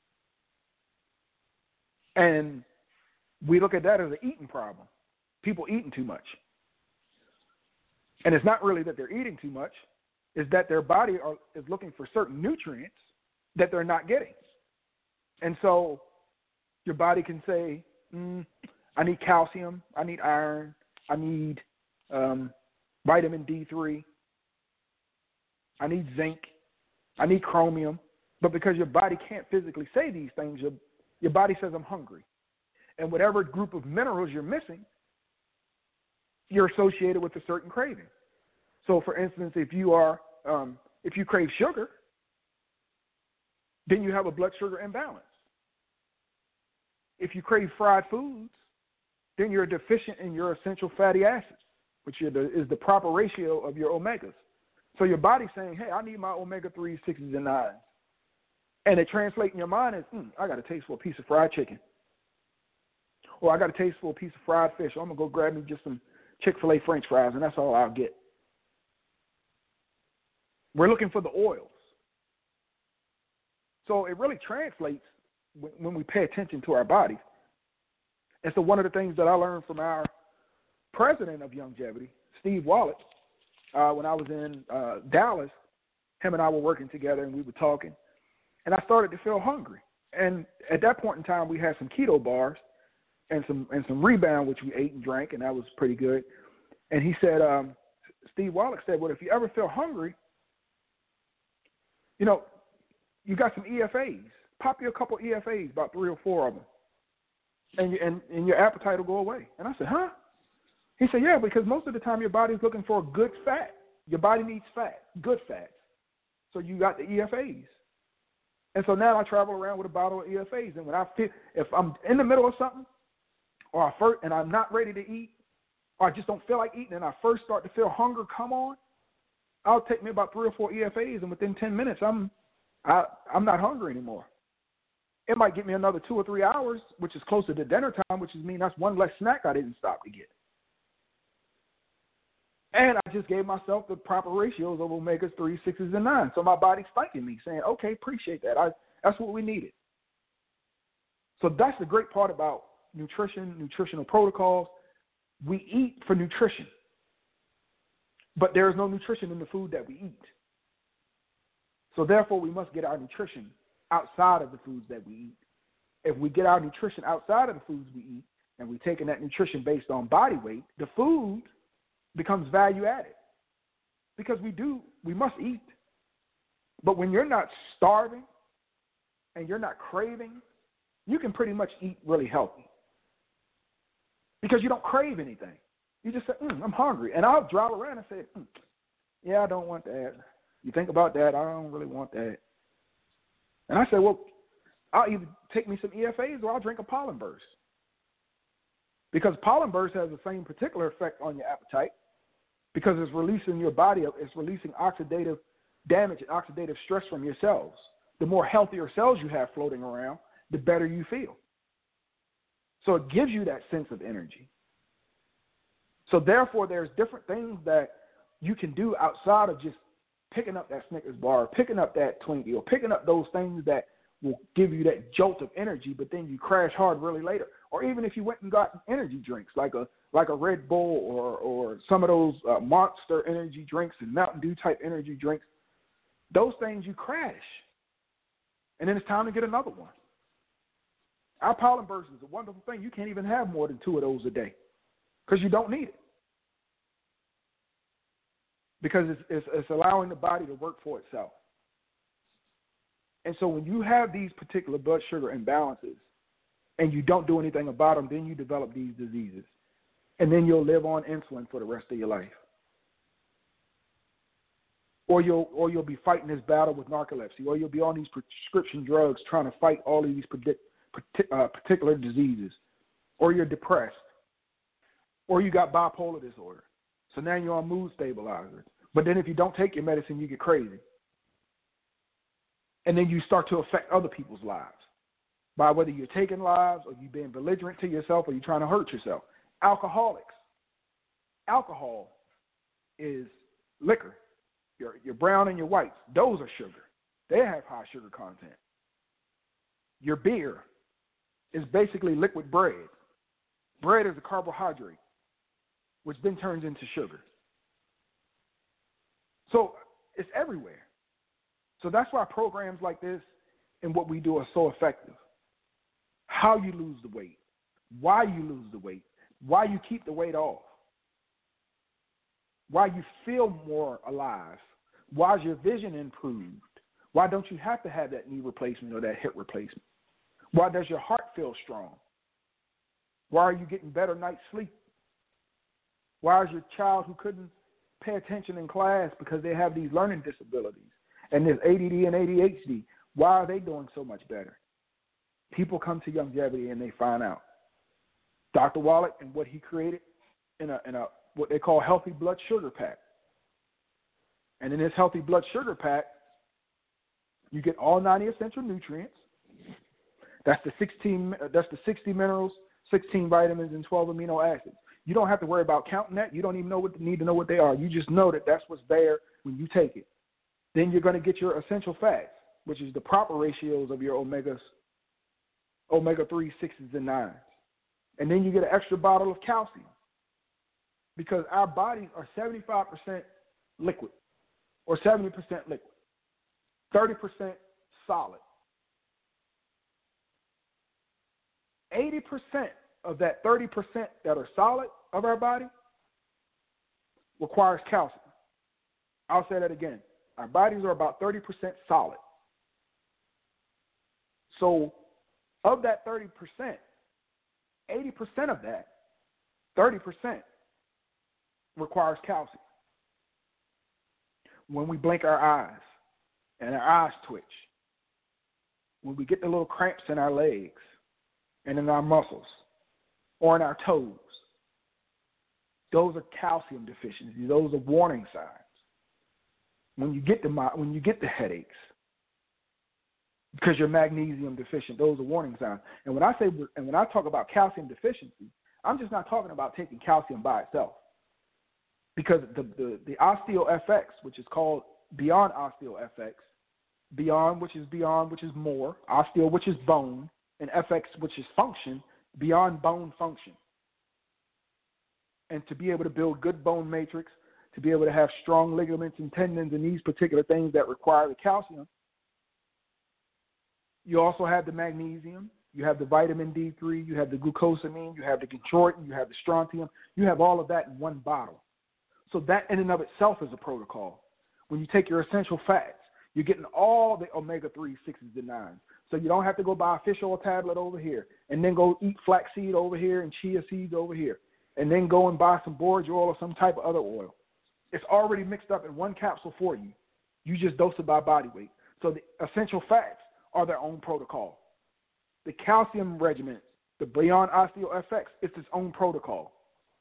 And we look at that as an eating problem. People eating too much. And it's not really that they're eating too much. It's that their body are, is looking for certain nutrients that they're not getting. And so your body can say, mm, I need calcium, I need iron, I need um, vitamin D three, I need zinc, I need chromium. But because your body can't physically say these things, your, your body says, I'm hungry. And whatever group of minerals you're missing, you're associated with a certain craving. So, for instance, if you are, um, if you crave sugar, then you have a blood sugar imbalance. If you crave fried foods, then you're deficient in your essential fatty acids, which is the, is the proper ratio of your omegas. So your body's saying, hey, I need my omega threes, sixes, and nines. And it translates in your mind as, mm, I got a taste for a piece of fried chicken. Or I got a taste for a piece of fried fish. So I'm going to go grab me just some Chick-fil-A French fries, and that's all I'll get. We're looking for the oils. So it really translates when, when we pay attention to our bodies. And so one of the things that I learned from our president of Youngevity, Steve Wallet, uh, when I was in uh, Dallas, him and I were working together, and we were talking, and I started to feel hungry. And at that point in time, we had some keto bars and some and some Rebound, which we ate and drank, and that was pretty good. And he said, um, Steve Wallach said, well, if you ever feel hungry, you know, you got some E F As. Pop you a couple E F As, about three or four of them, and, you, and, and your appetite will go away. And I said, huh? He said, yeah, because most of the time your body's looking for good fat. Your body needs fat, good fats. So you got the E F As. And so now I travel around with a bottle of E F As. And when I feel, if I'm in the middle of something, or I first, and I'm not ready to eat, or I just don't feel like eating, and I first start to feel hunger come on, I'll take me about three or four E F As, and within ten minutes, I'm I, I'm not hungry anymore. It might get me another two or three hours, which is closer to dinner time, which is mean that's one less snack I didn't stop to get. And I just gave myself the proper ratios of omegas three, sixes, and nines. So my body's thanking me, saying, okay, appreciate that. I, that's what we needed. So that's the great part about nutrition, nutritional protocols. We eat for nutrition, but there is no nutrition in the food that we eat. So therefore, we must get our nutrition outside of the foods that we eat. If we get our nutrition outside of the foods we eat, and we're taking that nutrition based on body weight, the food becomes value added, because we do, we must eat. But when you're not starving and you're not craving, you can pretty much eat really healthy, because you don't crave anything. You just say, mm, I'm hungry. And I'll drive around and say, mm, yeah, I don't want that. You think about that, I don't really want that. And I say, well, I'll either take me some E F As or I'll drink a pollen burst. Because pollen burst has the same particular effect on your appetite, because it's releasing your body, it's releasing oxidative damage and oxidative stress from your cells. The more healthier cells you have floating around, the better you feel. So it gives you that sense of energy. So therefore, there's different things that you can do outside of just picking up that Snickers bar, or picking up that Twinkie, or picking up those things that will give you that jolt of energy, but then you crash hard really later. Or even if you went and got energy drinks like a like a Red Bull or or some of those uh, Monster energy drinks and Mountain Dew type energy drinks, those things you crash, and then it's time to get another one. Our pollen burst is a wonderful thing. You can't even have more than two of those a day, because you don't need it. Because it's, it's, it's allowing the body to work for itself. And so when you have these particular blood sugar imbalances and you don't do anything about them, then you develop these diseases. And then you'll live on insulin for the rest of your life. Or you'll, or you'll be fighting this battle with narcolepsy, or you'll be on these prescription drugs trying to fight all of these predict, uh, particular diseases. Or you're depressed. Or you got bipolar disorder. So now you're on mood stabilizers. But then if you don't take your medicine, you get crazy. And then you start to affect other people's lives by whether you're taking lives or you're being belligerent to yourself or you're trying to hurt yourself. Alcoholics. Alcohol is liquor. Your, your brown and your whites, those are sugar. They have high sugar content. Your beer is basically liquid bread. Bread is a carbohydrate, which then turns into sugar. So it's everywhere. So that's why programs like this and what we do are so effective. How you lose the weight, why you lose the weight, why you keep the weight off, why you feel more alive, why is your vision improved, why don't you have to have that knee replacement or that hip replacement, why does your heart feel strong, why are you getting better night's sleep, why is your child who couldn't pay attention in class because they have these learning disabilities and this A D D and A D H D, why are they doing so much better? People come to Youngevity and they find out. Doctor Wallach and what he created in a, in a what they call healthy blood sugar pack. And in this healthy blood sugar pack, you get all ninety essential nutrients. That's the sixteen. That's the sixty minerals, sixteen vitamins, and twelve amino acids. You don't have to worry about counting that. You don't even know what need to know what they are. You just know that that's what's there when you take it. Then you're going to get your essential fats, which is the proper ratios of your omegas, omega three, sixes, and nines. And then you get an extra bottle of calcium, because our bodies are seventy-five percent liquid or seventy percent liquid, thirty percent solid. eighty percent of that thirty percent that are solid of our body requires calcium. I'll say that again. Our bodies are about thirty percent solid. So of that thirty percent, eighty percent of that, thirty percent, requires calcium. When we blink our eyes and our eyes twitch, when we get the little cramps in our legs and in our muscles or in our toes, Those are calcium deficiencies. Those are warning signs. When you get the when you get the headaches, because you're magnesium deficient, those are warning signs. And when I say and when I talk about calcium deficiency, I'm just not talking about taking calcium by itself. Because the the, the OsteoFX, which is called Beyond OsteoFX, Beyond, which is beyond, which is more, osteo, which is bone, and F X, which is function, beyond bone function. And to be able to build good bone matrix, to be able to have strong ligaments and tendons and these particular things that require the calcium, you also have the magnesium, you have the vitamin D three, you have the glucosamine, you have the chondroitin, you have the strontium, you have all of that in one bottle. So that in and of itself is a protocol. When you take your essential fats, you're getting all the omega three, sixes, and nines. So you don't have to go buy a fish oil tablet over here and then go eat flaxseed over here and chia seeds over here and then go and buy some borage oil or some type of other oil. It's already mixed up in one capsule for you. You just dose it by body weight. So the essential fats are their own protocol. The calcium regimen, the Beyond OsteoFX, it's its own protocol.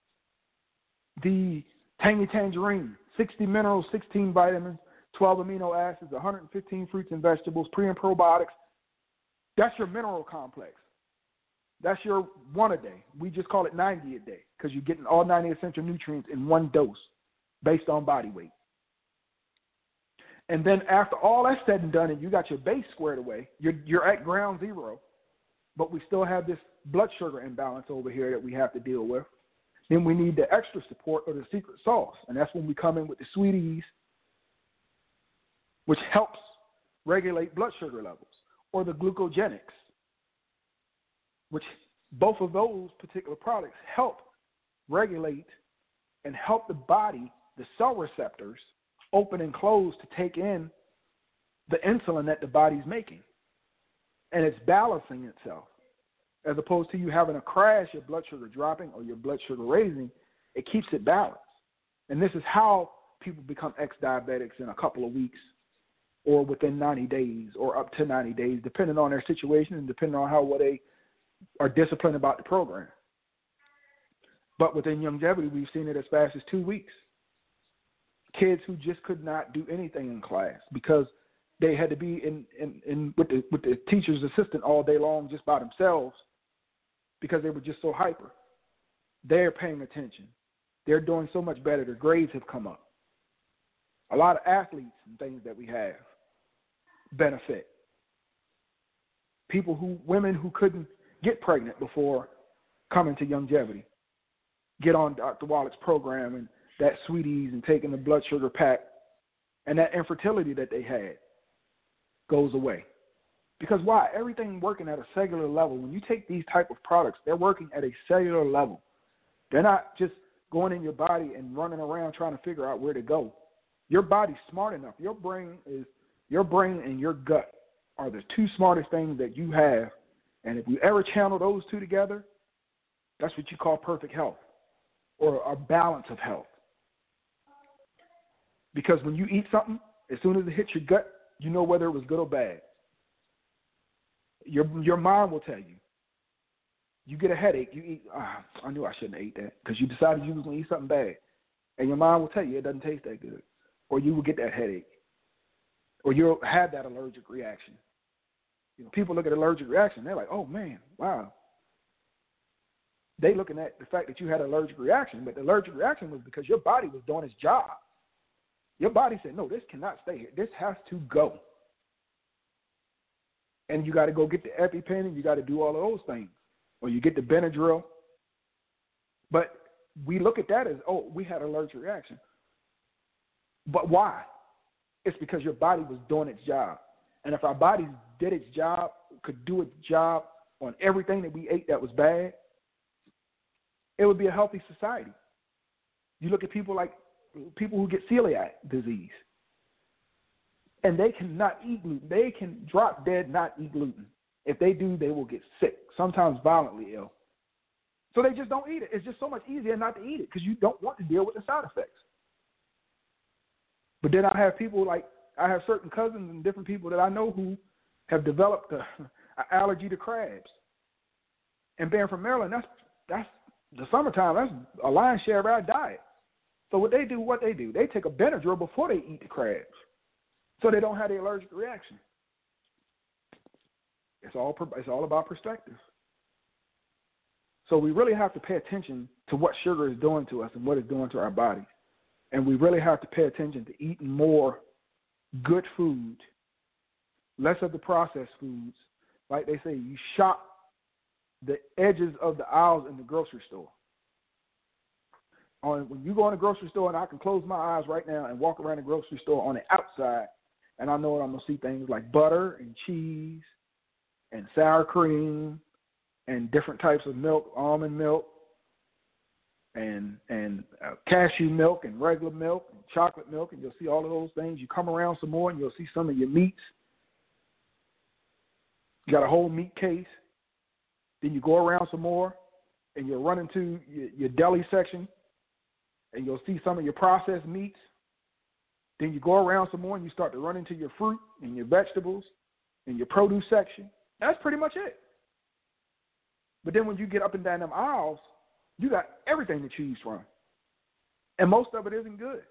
The Tangy Tangerine, sixty minerals, sixteen vitamins, twelve amino acids, one hundred fifteen fruits and vegetables, pre and probiotics. That's your mineral complex. That's your one a day. We just call it ninety a day because you're getting all ninety essential nutrients in one dose based on body weight. And then after all that's said and done and you got your base squared away, you're, you're at ground zero, but we still have this blood sugar imbalance over here that we have to deal with. Then we need the extra support or the secret sauce, and that's when we come in with the Sweeties, which helps regulate blood sugar levels, or the glucogenics, which both of those particular products help regulate and help the body, the cell receptors, open and close to take in the insulin that the body's making. And it's balancing itself. As opposed to you having a crash, your blood sugar dropping or your blood sugar raising, it keeps it balanced. And this is how people become ex-diabetics in a couple of weeks or within ninety days or up to ninety days, depending on their situation and depending on how well they are disciplined about the program. But within longevity, we've seen it as fast as two weeks. Kids who just could not do anything in class because they had to be in, in, in with the with the teacher's assistant all day long just by themselves because they were just so hyper. They're paying attention. They're doing so much better. Their grades have come up. A lot of athletes and things that we have benefit. People who, women who couldn't get pregnant before coming to longevity, get on Doctor Wallach's program and that Sweeties and taking the blood sugar pack, and that infertility that they had goes away. Because why? Everything working at a cellular level. When you take these type of products, they're working at a cellular level. They're not just going in your body and running around trying to figure out where to go. Your body's smart enough. Your brain is your brain and your gut are the two smartest things that you have. And if you ever channel those two together, that's what you call perfect health or a balance of health. Because when you eat something, as soon as it hits your gut, you know whether it was good or bad. Your your mind will tell you. You get a headache, you eat, ah, I knew I shouldn't have ate that because you decided you was going to eat something bad. And your mind will tell you it doesn't taste that good. Or you will get that headache. Or you'll have that allergic reaction. You know, people look at allergic reaction, they're like, oh, man, wow. They looking at the fact that you had an allergic reaction, but the allergic reaction was because your body was doing its job. Your body said, no, this cannot stay here. This has to go. And you got to go get the EpiPen and you got to do all of those things. Or you get the Benadryl. But we look at that as, oh, we had an allergic reaction. But why? It's because your body was doing its job. And if our body did its job, could do its job on everything that we ate that was bad, it would be a healthy society. You look at people like people who get celiac disease, and they cannot eat gluten. They can drop dead not eat gluten. If they do, they will get sick, sometimes violently ill. So they just don't eat it. It's just so much easier not to eat it because you don't want to deal with the side effects. But then I have people like, I have certain cousins and different people that I know who have developed an allergy to crabs. And being from Maryland, that's that's the summertime, that's a lion's share of our diet. So what they do, what they do, they take a Benadryl before they eat the crabs, so they don't have the allergic reaction. It's all it's all about perspective. So we really have to pay attention to what sugar is doing to us and what it's doing to our bodies. And we really have to pay attention to eating more good food, less of the processed foods. Like they say, you shop the edges of the aisles in the grocery store. On when you go in the grocery store, and I can close my eyes right now and walk around the grocery store on the outside, and I know I'm going to see things like butter and cheese and sour cream and different types of milk, almond milk, and and uh, cashew milk and regular milk and chocolate milk, and you'll see all of those things. You come around some more, and you'll see some of your meats. You got a whole meat case. Then you go around some more, and you'll run into your, your deli section, and you'll see some of your processed meats. Then you go around some more, and you start to run into your fruit and your vegetables and your produce section. That's pretty much it. But then when you get up and down them aisles, you got everything to choose from. And most of it isn't good.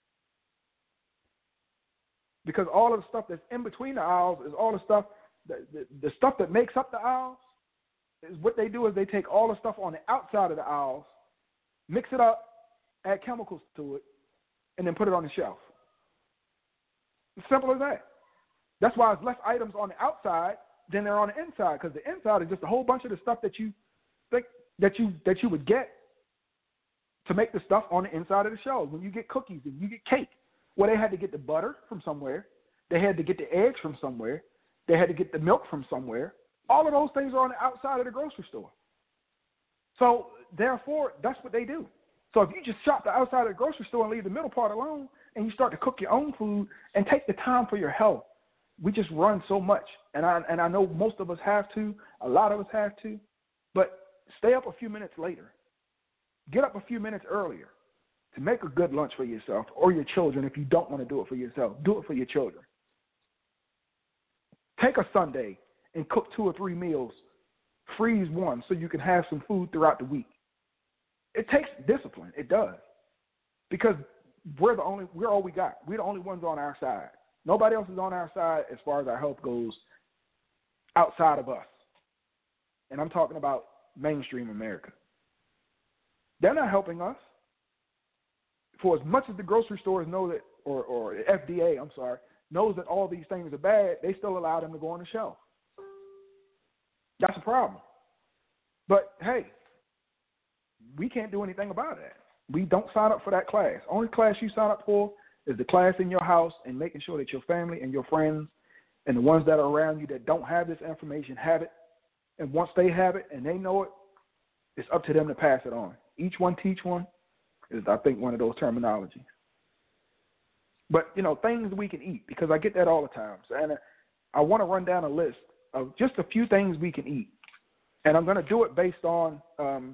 Because all of the stuff that's in between the aisles is all the stuff, the, the, the stuff that makes up the aisles, is what they do is they take all the stuff on the outside of the aisles, mix it up, add chemicals to it, and then put it on the shelf. It's simple as that. That's why there's less items on the outside than there are on the inside, because the inside is just a whole bunch of the stuff that you think that you that you would get to make the stuff on the inside of the shelves. When you get cookies and you get cake, well, they had to get the butter from somewhere, they had to get the eggs from somewhere, they had to get the milk from somewhere. All of those things are on the outside of the grocery store. So therefore, that's what they do. So if you just shop the outside of the grocery store and leave the middle part alone, and you start to cook your own food and take the time for your health, we just run so much. And I and I know most of us have to, a lot of us have to, but stay up a few minutes later. Get up a few minutes earlier to make a good lunch for yourself or your children. If you don't want to do it for yourself, do it for your children. Take a Sunday and cook two or three meals, freeze one so you can have some food throughout the week. It takes discipline. It does. Because we're the only, we're all we got. We're the only ones on our side. Nobody else is on our side as far as our health goes outside of us. And I'm talking about mainstream America. They're not helping us. For as much as the grocery stores know that, or, or the F D A, I'm sorry, knows that all these things are bad, they still allow them to go on the shelf. That's a problem. But, hey, we can't do anything about that. We don't sign up for that class. Only class you sign up for is the class in your house and making sure that your family and your friends and the ones that are around you that don't have this information have it. And once they have it and they know it, it's up to them to pass it on. Each one teach one is, I think, one of those terminologies. But, you know, things we can eat, because I get that all the time. So, and I want to run down a list of just a few things we can eat. And I'm going to do it based on um,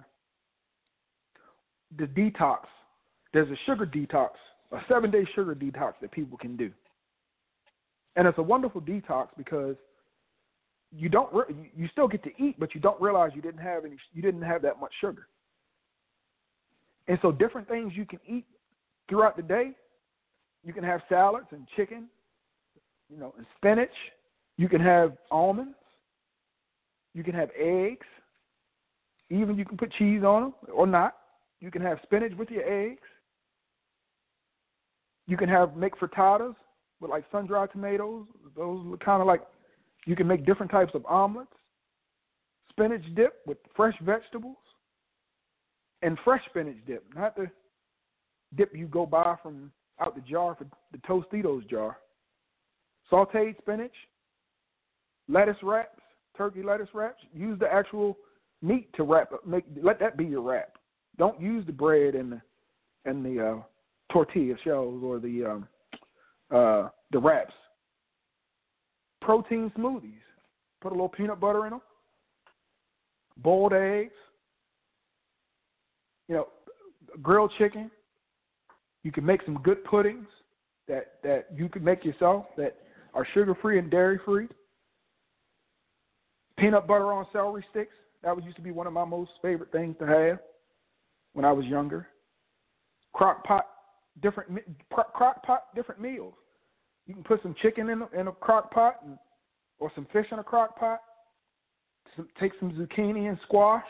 the detox. There's a sugar detox, a seven-day sugar detox that people can do. And it's a wonderful detox because you don't re- you still get to eat, but you don't realize you didn't have any you didn't have that much sugar. And so different things you can eat throughout the day. You can have salads and chicken, you know, and spinach. You can have almonds. You can have eggs. Even you can put cheese on them or not. You can have spinach with your eggs. You can have make frittatas with like sun-dried tomatoes. Those are kind of like, you can make different types of omelets. Spinach dip with fresh vegetables. And fresh spinach dip, not the dip you go buy from out the jar for the Tostitos jar. Sauteed spinach, lettuce wraps, turkey lettuce wraps. Use the actual meat to wrap. Make let that be your wrap. Don't use the bread and the and the uh, tortilla shells or the um, uh, the wraps. Protein smoothies. Put a little peanut butter in them. Boiled eggs. You know, grilled chicken. You can make some good puddings that, that you can make yourself that are sugar-free and dairy-free. Peanut butter on celery sticks. That used to be one of my most favorite things to have. when I was younger. Crock pot, different crock pot, different meals. You can put some chicken in a, in a crock pot and, or some fish in a crock pot. Some, take some zucchini and squash,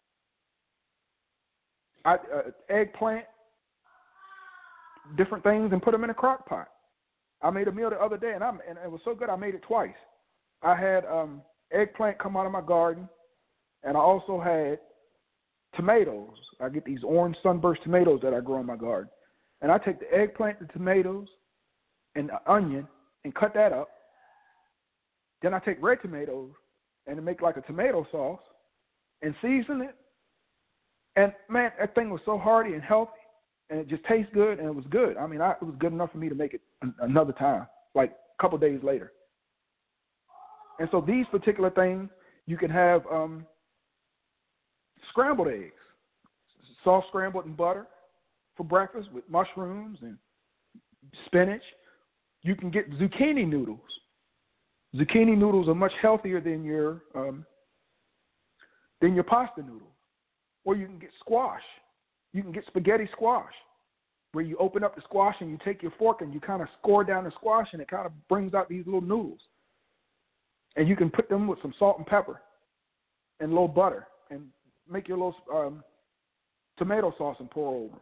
I, uh, eggplant, different things, and put them in a crock pot. I made a meal the other day, and, I'm, and it was so good I made it twice. I had um, eggplant come out of my garden, and I also had tomatoes. I get these orange sunburst tomatoes that I grow in my garden. And I take the eggplant, the tomatoes, and the onion and cut that up. Then I take red tomatoes and make like a tomato sauce and season it. And, man, that thing was so hearty and healthy, and it just tastes good, and it was good. I mean, I, it was good enough for me to make it an, another time, like a couple days later. And so these particular things, you can have um, scrambled eggs, soft scrambled in butter for breakfast with mushrooms and spinach. You can get zucchini noodles. Zucchini noodles are much healthier than your um, than your pasta noodles. Or you can get squash. You can get spaghetti squash, where you open up the squash and you take your fork and you kind of score down the squash, and it kind of brings out these little noodles. And you can put them with some salt and pepper and a little butter and make your little um, tomato sauce and pour over.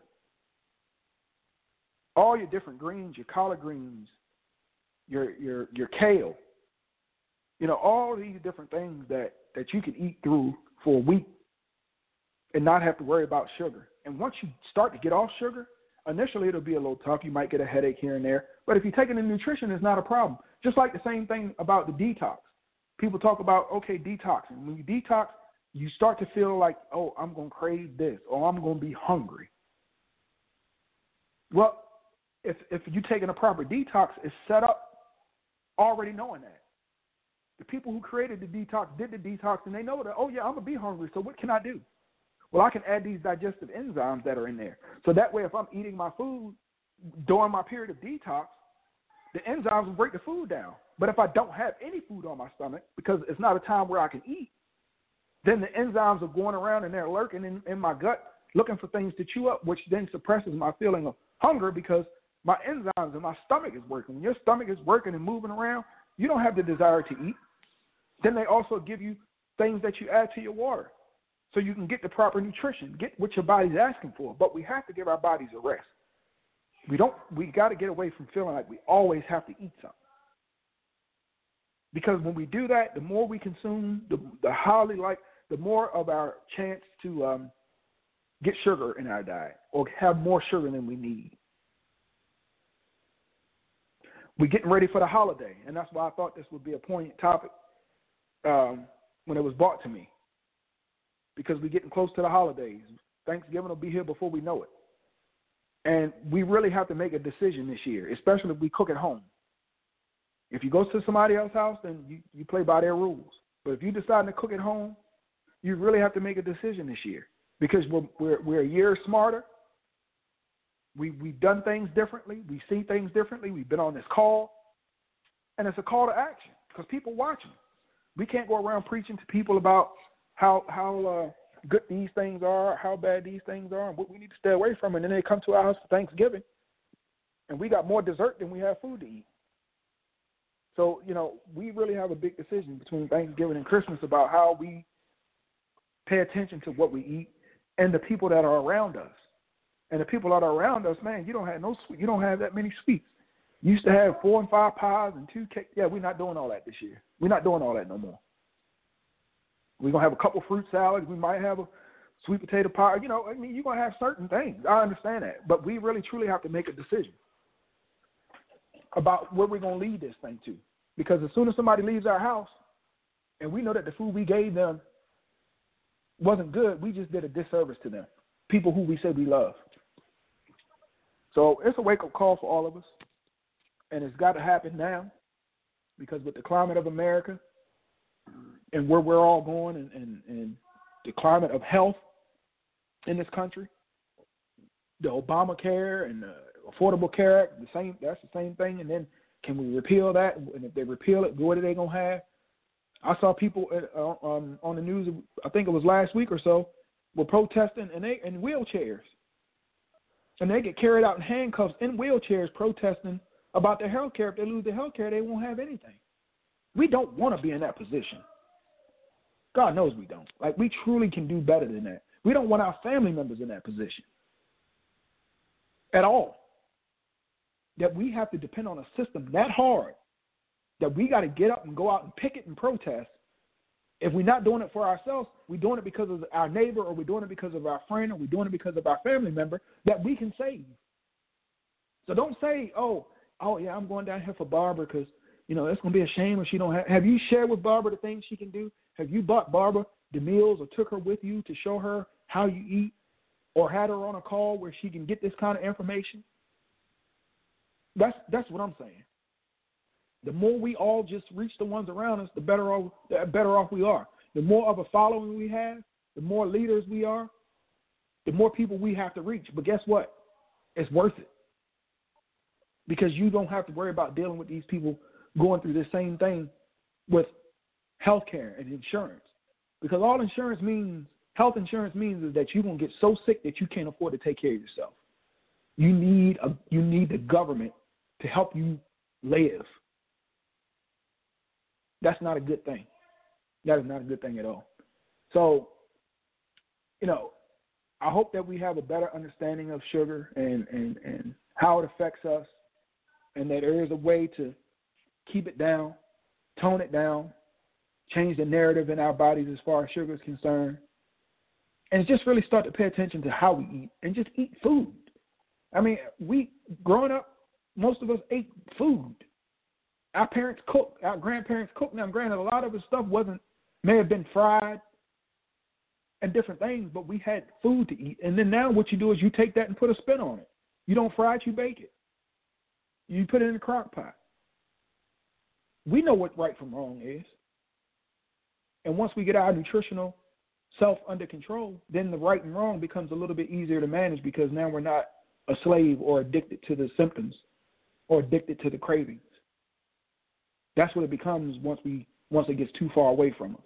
All your different greens, your collard greens, your your your kale, you know, all these different things that, that you can eat through for a week and not have to worry about sugar. And once you start to get off sugar, initially it'll be a little tough. You might get a headache here and there. But if you're taking the nutrition, it's not a problem. Just like the same thing about the detox. People talk about, okay, detoxing. When you detox, you start to feel like, oh, I'm going to crave this, or I'm going to be hungry. Well, if if you're taking a proper detox, it's set up already knowing that. The people who created the detox did the detox, and they know that, oh, yeah, I'm going to be hungry, so what can I do? Well, I can add these digestive enzymes that are in there. So that way, if I'm eating my food during my period of detox, the enzymes will break the food down. But if I don't have any food on my stomach, because it's not a time where I can eat, then the enzymes are going around and they're lurking in, in my gut, looking for things to chew up, which then suppresses my feeling of hunger because my enzymes in my stomach is working. When your stomach is working and moving around, you don't have the desire to eat. Then they also give you things that you add to your water so you can get the proper nutrition, get what your body's asking for. But we have to give our bodies a rest. We don't. We got to get away from feeling like we always have to eat something. Because when we do that, the more we consume, the, the highly like, the more of our chance to um, get sugar in our diet or have more sugar than we need. We're getting ready for the holiday, and that's why I thought this would be a poignant topic um, when it was brought to me. Because we're getting close to the holidays. Thanksgiving will be here before we know it. And we really have to make a decision this year, especially if we cook at home. If you go to somebody else's house, then you, you play by their rules. But if you decide to cook at home, you really have to make a decision this year because we're we're, we're a year smarter. We, we've done things differently. We see things differently. We've been on this call. And it's a call to action because people watching. We can't go around preaching to people about how how uh, good these things are, how bad these things are, and what we need to stay away from. And then they come to our house for Thanksgiving, and we got more dessert than we have food to eat. So, you know, we really have a big decision between Thanksgiving and Christmas about how we pay attention to what we eat and the people that are around us. And the people that are around us, man, you don't have no sweet, you don't have that many sweets. You used to have four and five pies and two cakes. Yeah, we're not doing all that this year. We're not doing all that no more. We're going to have a couple fruit salads. We might have a sweet potato pie. You know, I mean, you're going to have certain things. I understand that. But we really, truly have to make a decision about where we're going to lead this thing to. Because as soon as somebody leaves our house and we know that the food we gave them wasn't good, we just did a disservice to them, people who we say we love. So it's a wake-up call for all of us, and it's got to happen now because with the climate of America and where we're all going and, and, and the climate of health in this country, the Obamacare and the Affordable Care Act, the same, that's the same thing. And then can we repeal that? And if they repeal it, what are they going to have? I saw people uh, um, on the news, I think it was last week or so, were protesting and they in wheelchairs. And they get carried out in handcuffs in wheelchairs protesting about their health care. If they lose their health care, they won't have anything. We don't want to be in that position. God knows we don't. Like, we truly can do better than that. We don't want our family members in that position at all. That we have to depend on a system that hard that we got to get up and go out and picket and protest. If we're not doing it for ourselves, we're doing it because of our neighbor, or we're doing it because of our friend, or we're doing it because of our family member that we can save. So don't say, oh, oh yeah, I'm going down here for Barbara because, you know, it's going to be a shame if she don't have. Have you shared with Barbara the things she can do? Have you bought Barbara the meals or took her with you to show her how you eat, or had her on a call where she can get this kind of information? That's that's what I'm saying. The more we all just reach the ones around us, the better off, the better off we are. The more of a following we have, the more leaders we are, the more people we have to reach. But guess what? It's worth it. Because you don't have to worry about dealing with these people going through the same thing with health care and insurance. Because all insurance means, health insurance means is that you're going to get so sick that you can't afford to take care of yourself. You need a, you need the government to help you live. That's not a good thing. That is not a good thing at all. So, you know, I hope that we have a better understanding of sugar and, and, and how it affects us, and that there is a way to keep it down, tone it down, change the narrative in our bodies as far as sugar is concerned, and just really start to pay attention to how we eat and just eat food. I mean, we, growing up, most of us ate food. Our parents cooked. Our grandparents cooked. Now, granted, a lot of the stuff wasn't, may have been fried and different things, but we had food to eat. And then now what you do is you take that and put a spin on it. You don't fry it, you bake it. You put it in a crock pot. We know what right from wrong is. And once we get our nutritional self under control, then the right and wrong becomes a little bit easier to manage, because now we're not a slave or addicted to the symptoms or addicted to the cravings. That's what it becomes once we once it gets too far away from us.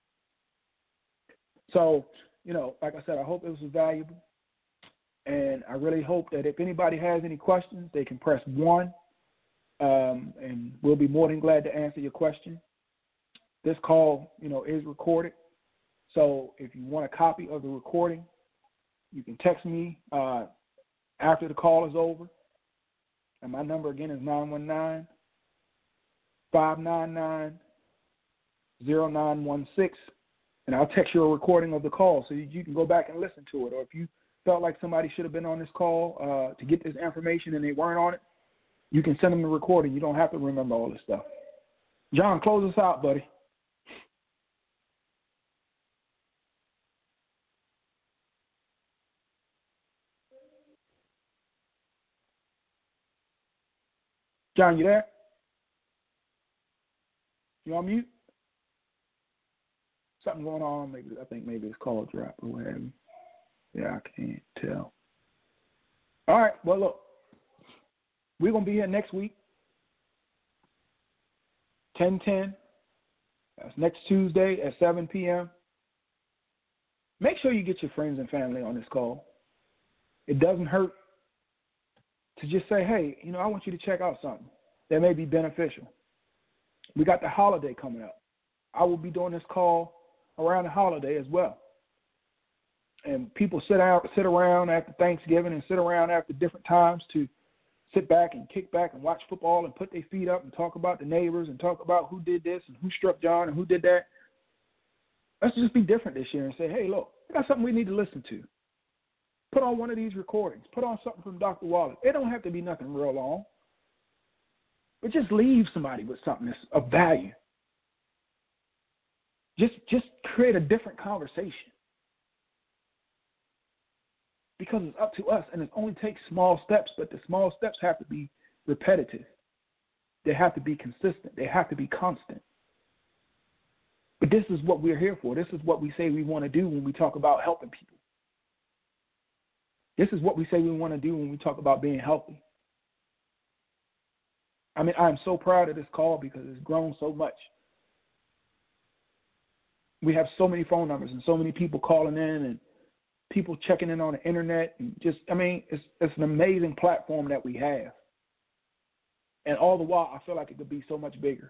So, you know, like I said, I hope it was valuable. And I really hope that if anybody has any questions, they can press one, um, and we'll be more than glad to answer your question. This call, you know, is recorded. So if you want a copy of the recording, you can text me uh, after the call is over. And my number, again, is nine one nine, five nine nine, zero nine one six, and I'll text you a recording of the call so you, you can go back and listen to it. Or if you felt like somebody should have been on this call uh, to get this information and they weren't on it, you can send them the recording. You don't have to remember all this stuff. John, close us out, buddy. John, you there? You on mute? Something going on. Maybe I think maybe it's call drop or what have you. Yeah, I can't tell. All right. Well, look, we're gonna be here next week, ten ten. That's next Tuesday at seven p.m. Make sure you get your friends and family on this call. It doesn't hurt to just say, hey, you know, I want you to check out something that may be beneficial. We got the holiday coming up. I will be doing this call around the holiday as well. And people sit out, sit around after Thanksgiving and sit around after different times to sit back and kick back and watch football and put their feet up and talk about the neighbors and talk about who did this and who struck John and who did that. Let's just be different this year and say, hey, look, we got something we need to listen to. Put on one of these recordings. Put on something from Doctor Wallace. It don't have to be nothing real long. But just leave somebody with something that's of value. Just, just create a different conversation. Because it's up to us, and it only takes small steps, but the small steps have to be repetitive. They have to be consistent. They have to be constant. But this is what we're here for. This is what we say we want to do when we talk about helping people. This is what we say we want to do when we talk about being healthy. I mean, I'm so proud of this call because it's grown so much. We have so many phone numbers and so many people calling in and people checking in on the internet. And just, I mean, it's it's an amazing platform that we have. And all the while, I feel like it could be so much bigger.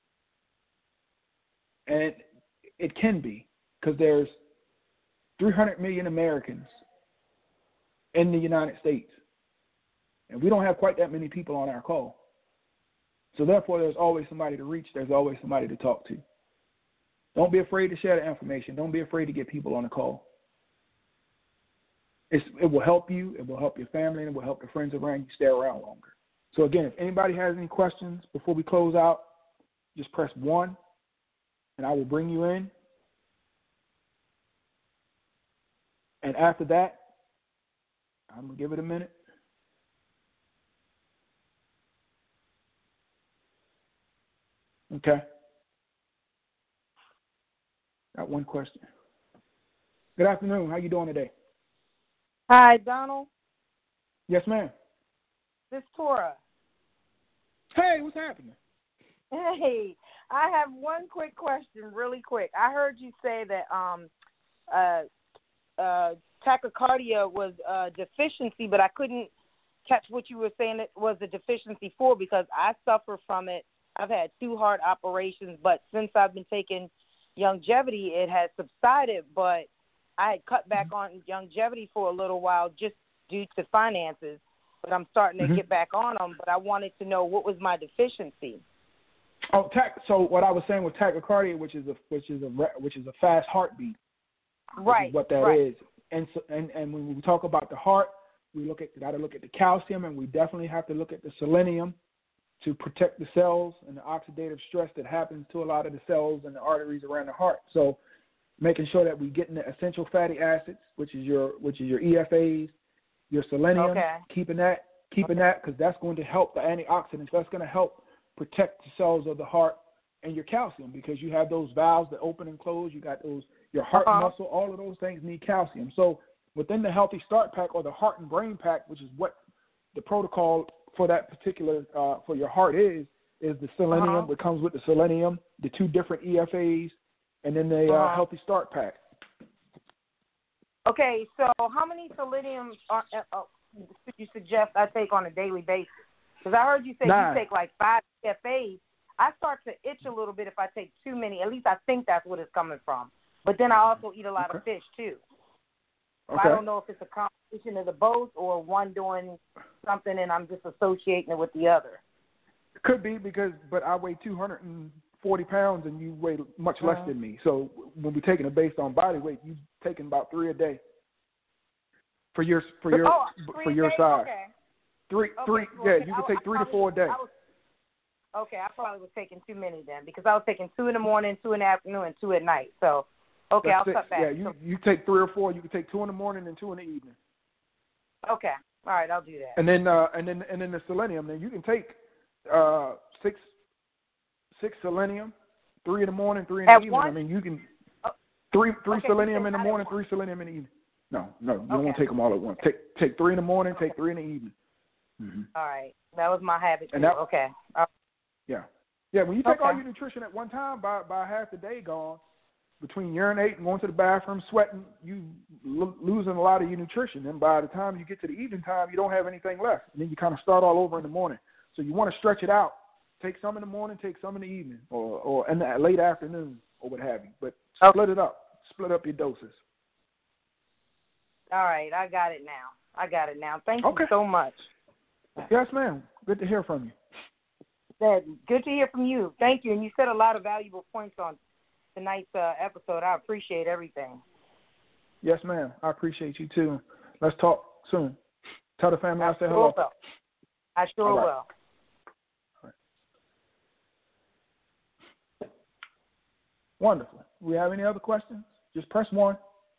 And it can be, because there's three hundred million Americans in the United States. And we don't have quite that many people on our call. So therefore, there's always somebody to reach. There's always somebody to talk to. Don't be afraid to share the information. Don't be afraid to get people on the call. It's, it will help you. It will help your family. And it will help the friends around you stay around longer. So again, if anybody has any questions before we close out, just press one, and I will bring you in. And after that, I'm going to give it a minute. Okay. Got one question. Good afternoon. How you doing today? Hi, Donald. Yes, ma'am. This is Tora. Hey, what's happening? Hey, I have one quick question, really quick. I heard you say that um, uh, uh, tachycardia was a deficiency, but I couldn't catch what you were saying it was a deficiency for, because I suffer from it. I've had two heart operations, but since I've been taking longevity, it has subsided, but I had cut back on longevity for a little while just due to finances, but I'm starting to mm-hmm. get back on them, but I wanted to know what was my deficiency. Oh, tach- so what I was saying with tachycardia, which is a which is a which is a fast heartbeat, right? Is what that right. is, and so and, and when we talk about the heart, we look at got to look at the calcium, and we definitely have to look at the selenium to protect the cells and the oxidative stress that happens to a lot of the cells and the arteries around the heart. So, making sure that we get in the essential fatty acids, which is your which is your E F As, your selenium, okay. keeping that keeping okay. that because that's going to help the antioxidants. That's going to help protect the cells of the heart, and your calcium, because you have those valves that open and close. You got those your heart uh-huh. muscle. All of those things need calcium. So within the Healthy Start Pack or the Heart and Brain Pack, which is what the protocol for that particular uh, for your heart is, is the selenium. Uh-huh. It comes with the selenium, the two different E F As, and then the uh, uh-huh. Healthy Start Pack. Okay, so how many selenium are, uh, uh, you suggest I take on a daily basis? Because I heard you say Nine. you take like five E F As. I start to itch a little bit if I take too many. At least I think that's what it's coming from. But then I also eat a lot okay. of fish, too. Okay. I don't know if it's a combination of the both or one doing something and I'm just associating it with the other. Could be, because, but I weigh two hundred forty pounds and you weigh much less uh-huh. than me. So when we're taking it based on body weight, you're taking about three a day for your for your oh, for your day? size. Okay. Three, okay, three, cool. yeah, Okay. you can I, take I three to probably, four a day. I was, okay, I probably was taking too many then, because I was taking two in the morning, two in the afternoon, and two at night. So, okay, That's I'll it. cut back. Yeah, you so, you take three or four. You can take two in the morning and two in the evening. Okay, all right, I'll do that. And then uh, and then and then the selenium. Then you can take uh, six six selenium, three in the morning, three in At the evening. once? I mean, you can oh. three three okay, selenium in the not morning, three selenium in the evening. No, no, you okay. don't want to take them all at once. Take take three in the morning, take three in the evening. Mm-hmm. All right, that was my habit too. And that, okay. Uh, yeah, yeah. When you take okay. all your nutrition at one time, by by half the day gone, between urinating, going to the bathroom, sweating, you lo- losing a lot of your nutrition. And by the time you get to the evening time, you don't have anything left. And then you kind of start all over in the morning. So you want to stretch it out. Take some in the morning, take some in the evening, or or in the late afternoon, or what have you. But split okay. it up. Split up your doses. All right, I got it now. I got it now. Thank okay. you so much. Yes, ma'am. Good to hear from you. Good to hear from you. Thank you. And you said a lot of valuable points on tonight's uh, episode. I appreciate everything. Yes, ma'am. I appreciate you, too. Let's talk soon. Tell the family I, I say sure hello. Will. I sure All right. will. All right. Wonderful. Do we have any other questions? Just press one.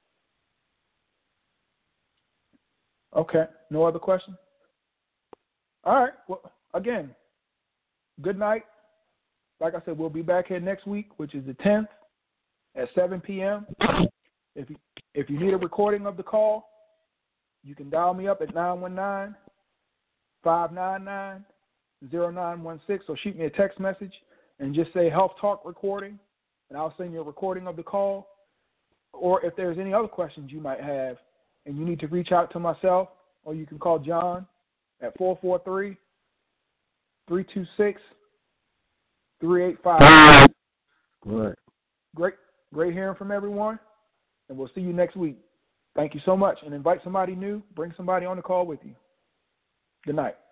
Okay. No other questions? All right. Well, again, good night. Like I said, we'll be back here next week, which is the tenth at seven p.m. If you, if you need a recording of the call, you can dial me up at nine one nine, five nine nine, zero nine one six or shoot me a text message and just say Health Talk recording, and I'll send you a recording of the call. Or if there's any other questions you might have, and you need to reach out to myself, or you can call John at four four three, three two six, three eight five. Right. Great, great hearing from everyone, and we'll see you next week. Thank you so much, and invite somebody new. Bring somebody on the call with you. Good night.